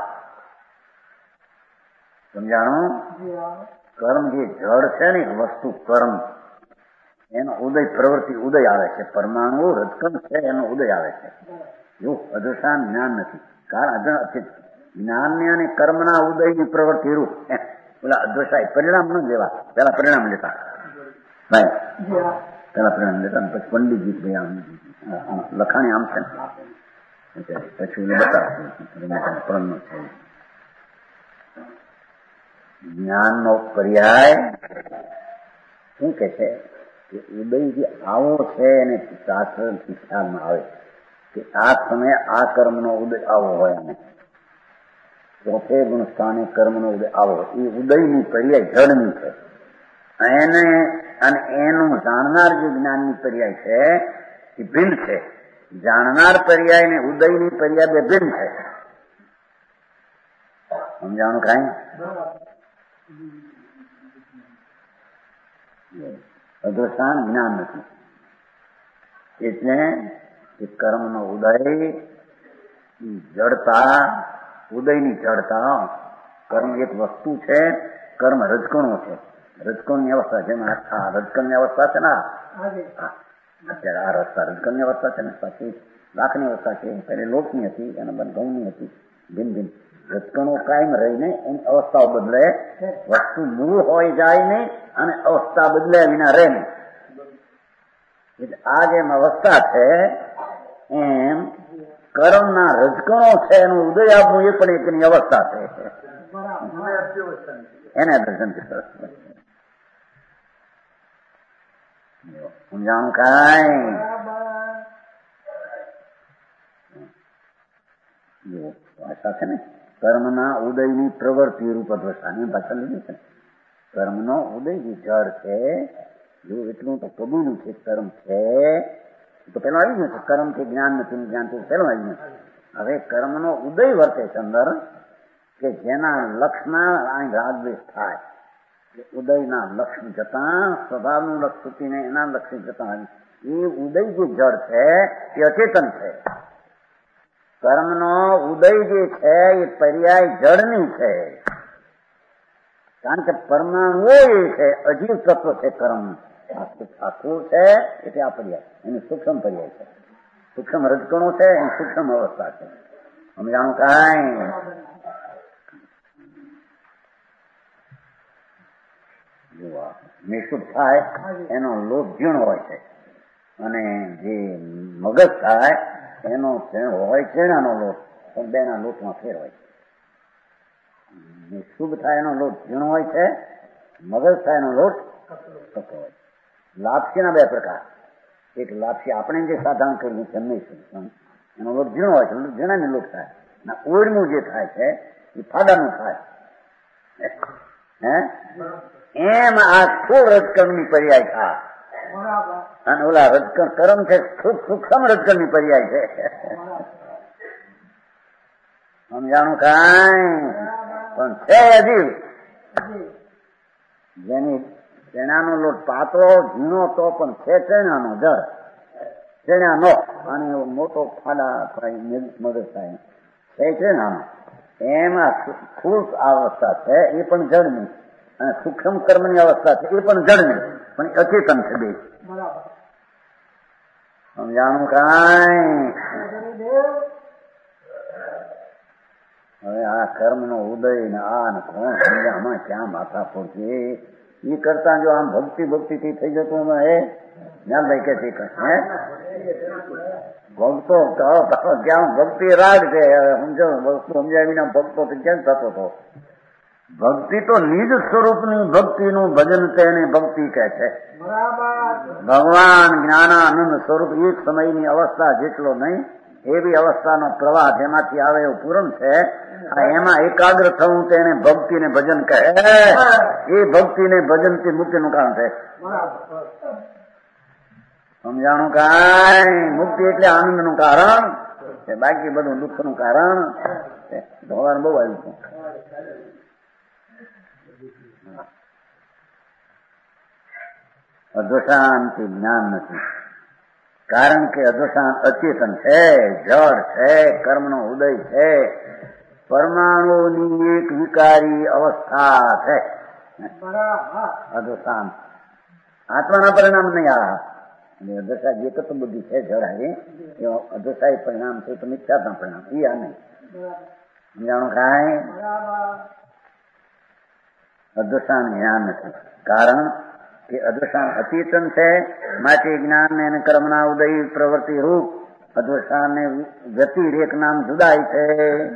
સમજાણું? કર્મ જે જડ છે ને વસ્તુ કર્મ એનો ઉદય પ્રવૃત્તિ ઉદય આવે છે. પરમાણુ રજકણ છે એનો ઉદય આવે છે. એવું અદૃષ્ટાન જ્ઞાન નથી. કારણ જ્ઞાનને અને કર્મના ઉદયની પ્રવૃત્તિ રૂપ પેલા અદૃષ્ટાય પરિણામ ન લેવા. પેલા પરિણામ લેતા ભાઈ પેલા પરિણામ લેતા પછી પંડિતજી ભાઈ આમ લખાણી આમ છે પછી બતાવ જ્ઞાનનો પર્યાય શું કે છે કે ઉદય જે આવો છે એને શાસ્ત્રથી ખ્યાલમાં આવે કે આ સમયે આ કર્મનો ઉદય આવો હોય અને ચોથે ગુણ સ્થાને કર્મનો ઉદય આવો એ ઉદયની પર્યાય જળની છે. એને અને એનું જાણનાર જે જ્ઞાનની પર્યાય છે એ ભિન્ન છે. જાણનાર પર્યાય ને ઉદયની પર્યાય બે ભિન્ન છે. સમજાણું કાંઈ? અદૃષ્ટાન જ્ઞાન નથી. એટલે કે કર્મનો ઉદય જડતા ઉદયની જડતા. કર્મ એક વસ્તુ છે. કર્મ રજકણો છે. રજકણની અવસ્થા જેમાં આ રજકણની અવસ્થા છે ને અત્યારે આ રસ્તા રજકણની અવસ્થા છે ને પછી લાખની અવસ્થા છે. પહેલે લોકની હતી એના બાદ ઘઉંની હતી. ભિન્ન ભિન્ન રજકણો કાયમ રહીને એની અવસ્થાઓ બદલે. વસ્તુ મૂળ હોય જાય નહીં અને અવસ્થા બદલ્યા વિના રહે નહીં. એટલે આ જેમ અવસ્થા છે એમ કર્મના રજકણો છે એનું ઉદય આપવું એ પણ એકની અવસ્થા છે. એને દર્શન સમજાણું કાંઈ? ભાષા છે ને કર્મના ઉદયની પ્રવૃત્તિ રૂપ અદૃષ્ટાન ભાષા લીધી છે. કર્મનો ઉદય જે જળ છે જો એટલું તો કબૂલું છે કર્મ છે તો પેલું આવી ગયું છે. કર્મ કે જ્ઞાન નથી જ્ઞાન થી પેલું આવી ગયું. હવે કર્મનો ઉદય વર્તે છે અંદર કે જેના લક્ષના અહીં રાગદ્વેષ થાય. ઉદયના લક્ષ જતા સ્વભાવનું લક્ષ છૂટીને એના લક્ષ જતા એ ઉદય જે જળ છે એ અચેતન છે. કર્મનો ઉદય જે છે એ પર્યાય જળની છે. કારણ કે પરમાણુઓ એ છે અજીવ તત્વ છે કર્મ. આખું છે એટલે આ પર્યાય એની સૂક્ષ્મ પર્યાય છે. સૂક્ષ્મ રજકણો છે એની સૂક્ષ્મ અવસ્થા છે. સમજાણું કાંઈ? નિશુદ્ધ થાય એનો લોટ ઝીણો હોય છે અને જે મગજ થાય એનો હોય છેણાનો લોટ પણ બેના લોટમાં ફેર હોય છે. નિશુદ્ધ થાય એનો લોટ ઝીણો હોય છે. મગજ થાય એનો લોટ કસો હોય છે. લાપસીના બે પ્રકાર. એક લાપસી આપણે જે સાધારણ કર્યું છે નહીં એનો લોટ ઝીણો હોય છે. ઝીણાની લોટ થાય ના ઓળનું જે થાય છે એ ફાડાનું થાય. હે એમ આ સ્થૂળ રજકણની પર્યાય થાય અને ઓલા રજકણ કર્મ છે સૂક્ષ્મ રજકણની પર્યાય છે. સમજાણું કાંઈ? પણ છે અજીવ. જેની ચણાનો લોટ પાતળો ઝીણો તો પણ છે ચણાનો જળ ચણાનો અને મોટો ફાડા થાય મદદ થાય છે ચણાનો. એમાં સ્થૂળ અવસ્થા છે એ પણ જળની અને સૂક્ષ્મ કર્મની અવસ્થા છે એ પણ જળની પણ અચેતન છે બે. સમજાણું કાંઈ? હવે આ કર્મનો ઉદય ને આ ને કોણ સમજામાં ક્યાં માથા પડશે? એ કરતા જો આમ ભક્તિ ભક્તિ થી થઈ જતું હે જ્ઞાનભાઈ કે હે ભક્તો ક્યાં ભક્તિ રાગ છે. સમજો વસ્તુ સમજાય વિના ભક્તો કેમ થતો હતો? ભક્તિ તો નિજ સ્વરૂપની ભક્તિનું ભજન છે એને ભક્તિ કહે છે. ભગવાન જ્ઞાનાનંદ સ્વરૂપ એક સમયની અવસ્થા જેટલો નહીં એવી અવસ્થાનો પ્રવાહ જેમાંથી આવે એવું પૂરણ છે. એમાં એકાગ્ર થવું તેને ભક્તિ ને ભજન કહે. એ ભક્તિ ને ભજન થી મુક્તિનું કારણ છે. સમજાણું કાંઈ? મુક્તિ એટલે આનંદ નું કારણ છે. બાકી બધું દુઃખ નું કારણ છે. ભગવાન બહુ આવ્યું છે. અધોશાનથી જ્ઞાન નથી. કારણ કે અધોશાન અચેતન છે, જળ છે, કર્મનો ઉદય છે, પરમાણુની એક વિકારી અવસ્થા છે અધોશાન. આત્માના પરિણામ નહીં આ અધોષા જે કત બુદ્ધિ છે જળ હારી એ અધોષાહી પરિણામ છે તો મિથ્યાત્મા પરિણામ એ આ નહીં જાણું કાંઈ અધોષાન જ્ઞાન નથી. કારણ કે અધોષાન અચેતન છે, માટે જ્ઞાન અને કર્મના ઉદય પ્રવૃત્તિ રૂપ અધોષાન ને વ્યતિરેક નામ જુદાય છે.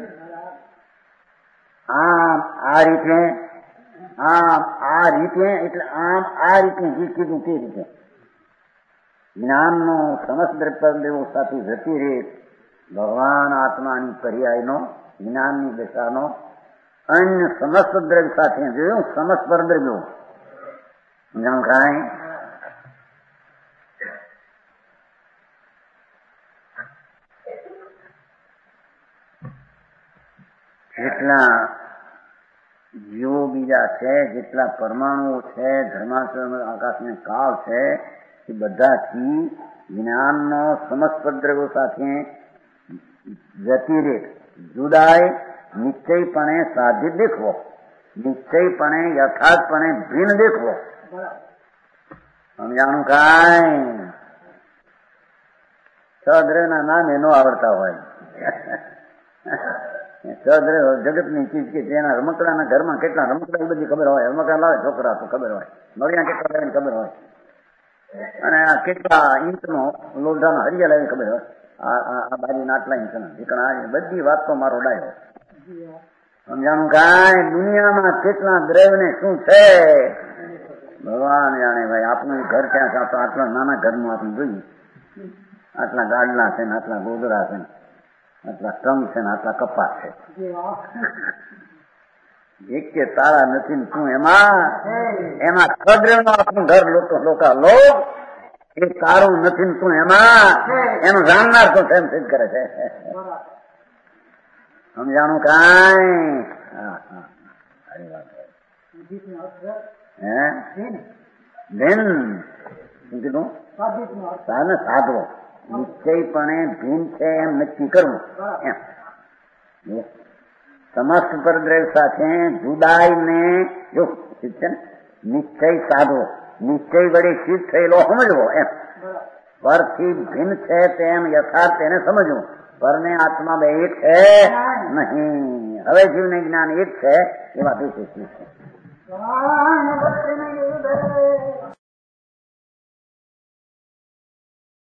આમ આ રીતે આમ આ રીતે એટલે આમ આ રીતે જે કીધું તે રીતે જ્ઞાનનો સમસ્ત દ્રવ્યો સાથે વ્યતિરેક ભગવાન આત્માની પર્યાયનો જ્ઞાનની દશાનો અન્ય સમસ્ત દ્રવ્ય સાથે જોયું સમસ્ત પર દ્રવ્યો જાણ કાંઈ જેટલા જીવો બીજા છે, જેટલા પરમાણુઓ છે, ધર્માચરણ આકાશને કાળ છે, એ બધાથી જ્ઞાનનો સમસ્ત દ્રવ્યો સાથે વ્યતિરેક જુદાય નિશ્ચયપણે સાધિત દેખવો, નિશ્ચયપણે યથાર્થપણે ભિન્ન દેખવો. સમજાણું કાંઈ સદ્રવના નામ એનો આવડતા હોય સદ્રવ જગતની ચીજ કે જેના રમકડાના ઘરમાં કેટલા રમકડા એ બધી ખબર હોય, રમકડા લાવે છોકરા તો ખબર હોય, નળિયા કેટલા લાવે ખબર હોય, અને આ કેટલા ઇંચનો લોઢાનો હરિયા લાવીને ખબર હોય, આ બાજુ આટલા ઇંચના ઠીકણા બધી વાત તો મારો ડાયો. સમજાણું કાંઈ દુનિયામાં કેટલા દ્રવ્યને શું છે ભગવાન જાણે. ભાઈ આપણું ઘર ક્યાં છે, તો આટલા નાના ઘરનું આપણે જોઈએ, આટલા ગાડલા છે ને આટલા ગોદરા છે ને આટલા ટંગ છે ને આટલા કપાસ છે, એક કે તાળા નથી ને શું એમાં એમાં ખદ્રવ નું આપણું ઘર લોકો લોકો લો એ તારું નથી ને શું એમાં એનું જાણનાર તો એમ સિદ્ધ કરે છે. સમજાણું કાંઈ હા હા સારી વાત હે ભિન્ન શું કીધું સાને સાધવો નિશ્ચયપણે ભિન્ન છે એમ નક્કી કરવું એમ. સમસ્ત પરદ્રવ્ય સાથે જુદાઈને જો ઠીક છે ને નિશ્ચય સાધવો, નિશ્ચય વડે સિદ્ધ થયેલો સમજવો એમ. પરથી ભિન્ન છે તેમ યથાર્થ એને સમજવું. પરને આત્મા બે એક છે નહીં. હવે જીવને જ્ઞાન એક છે એવા વિશેષ છે.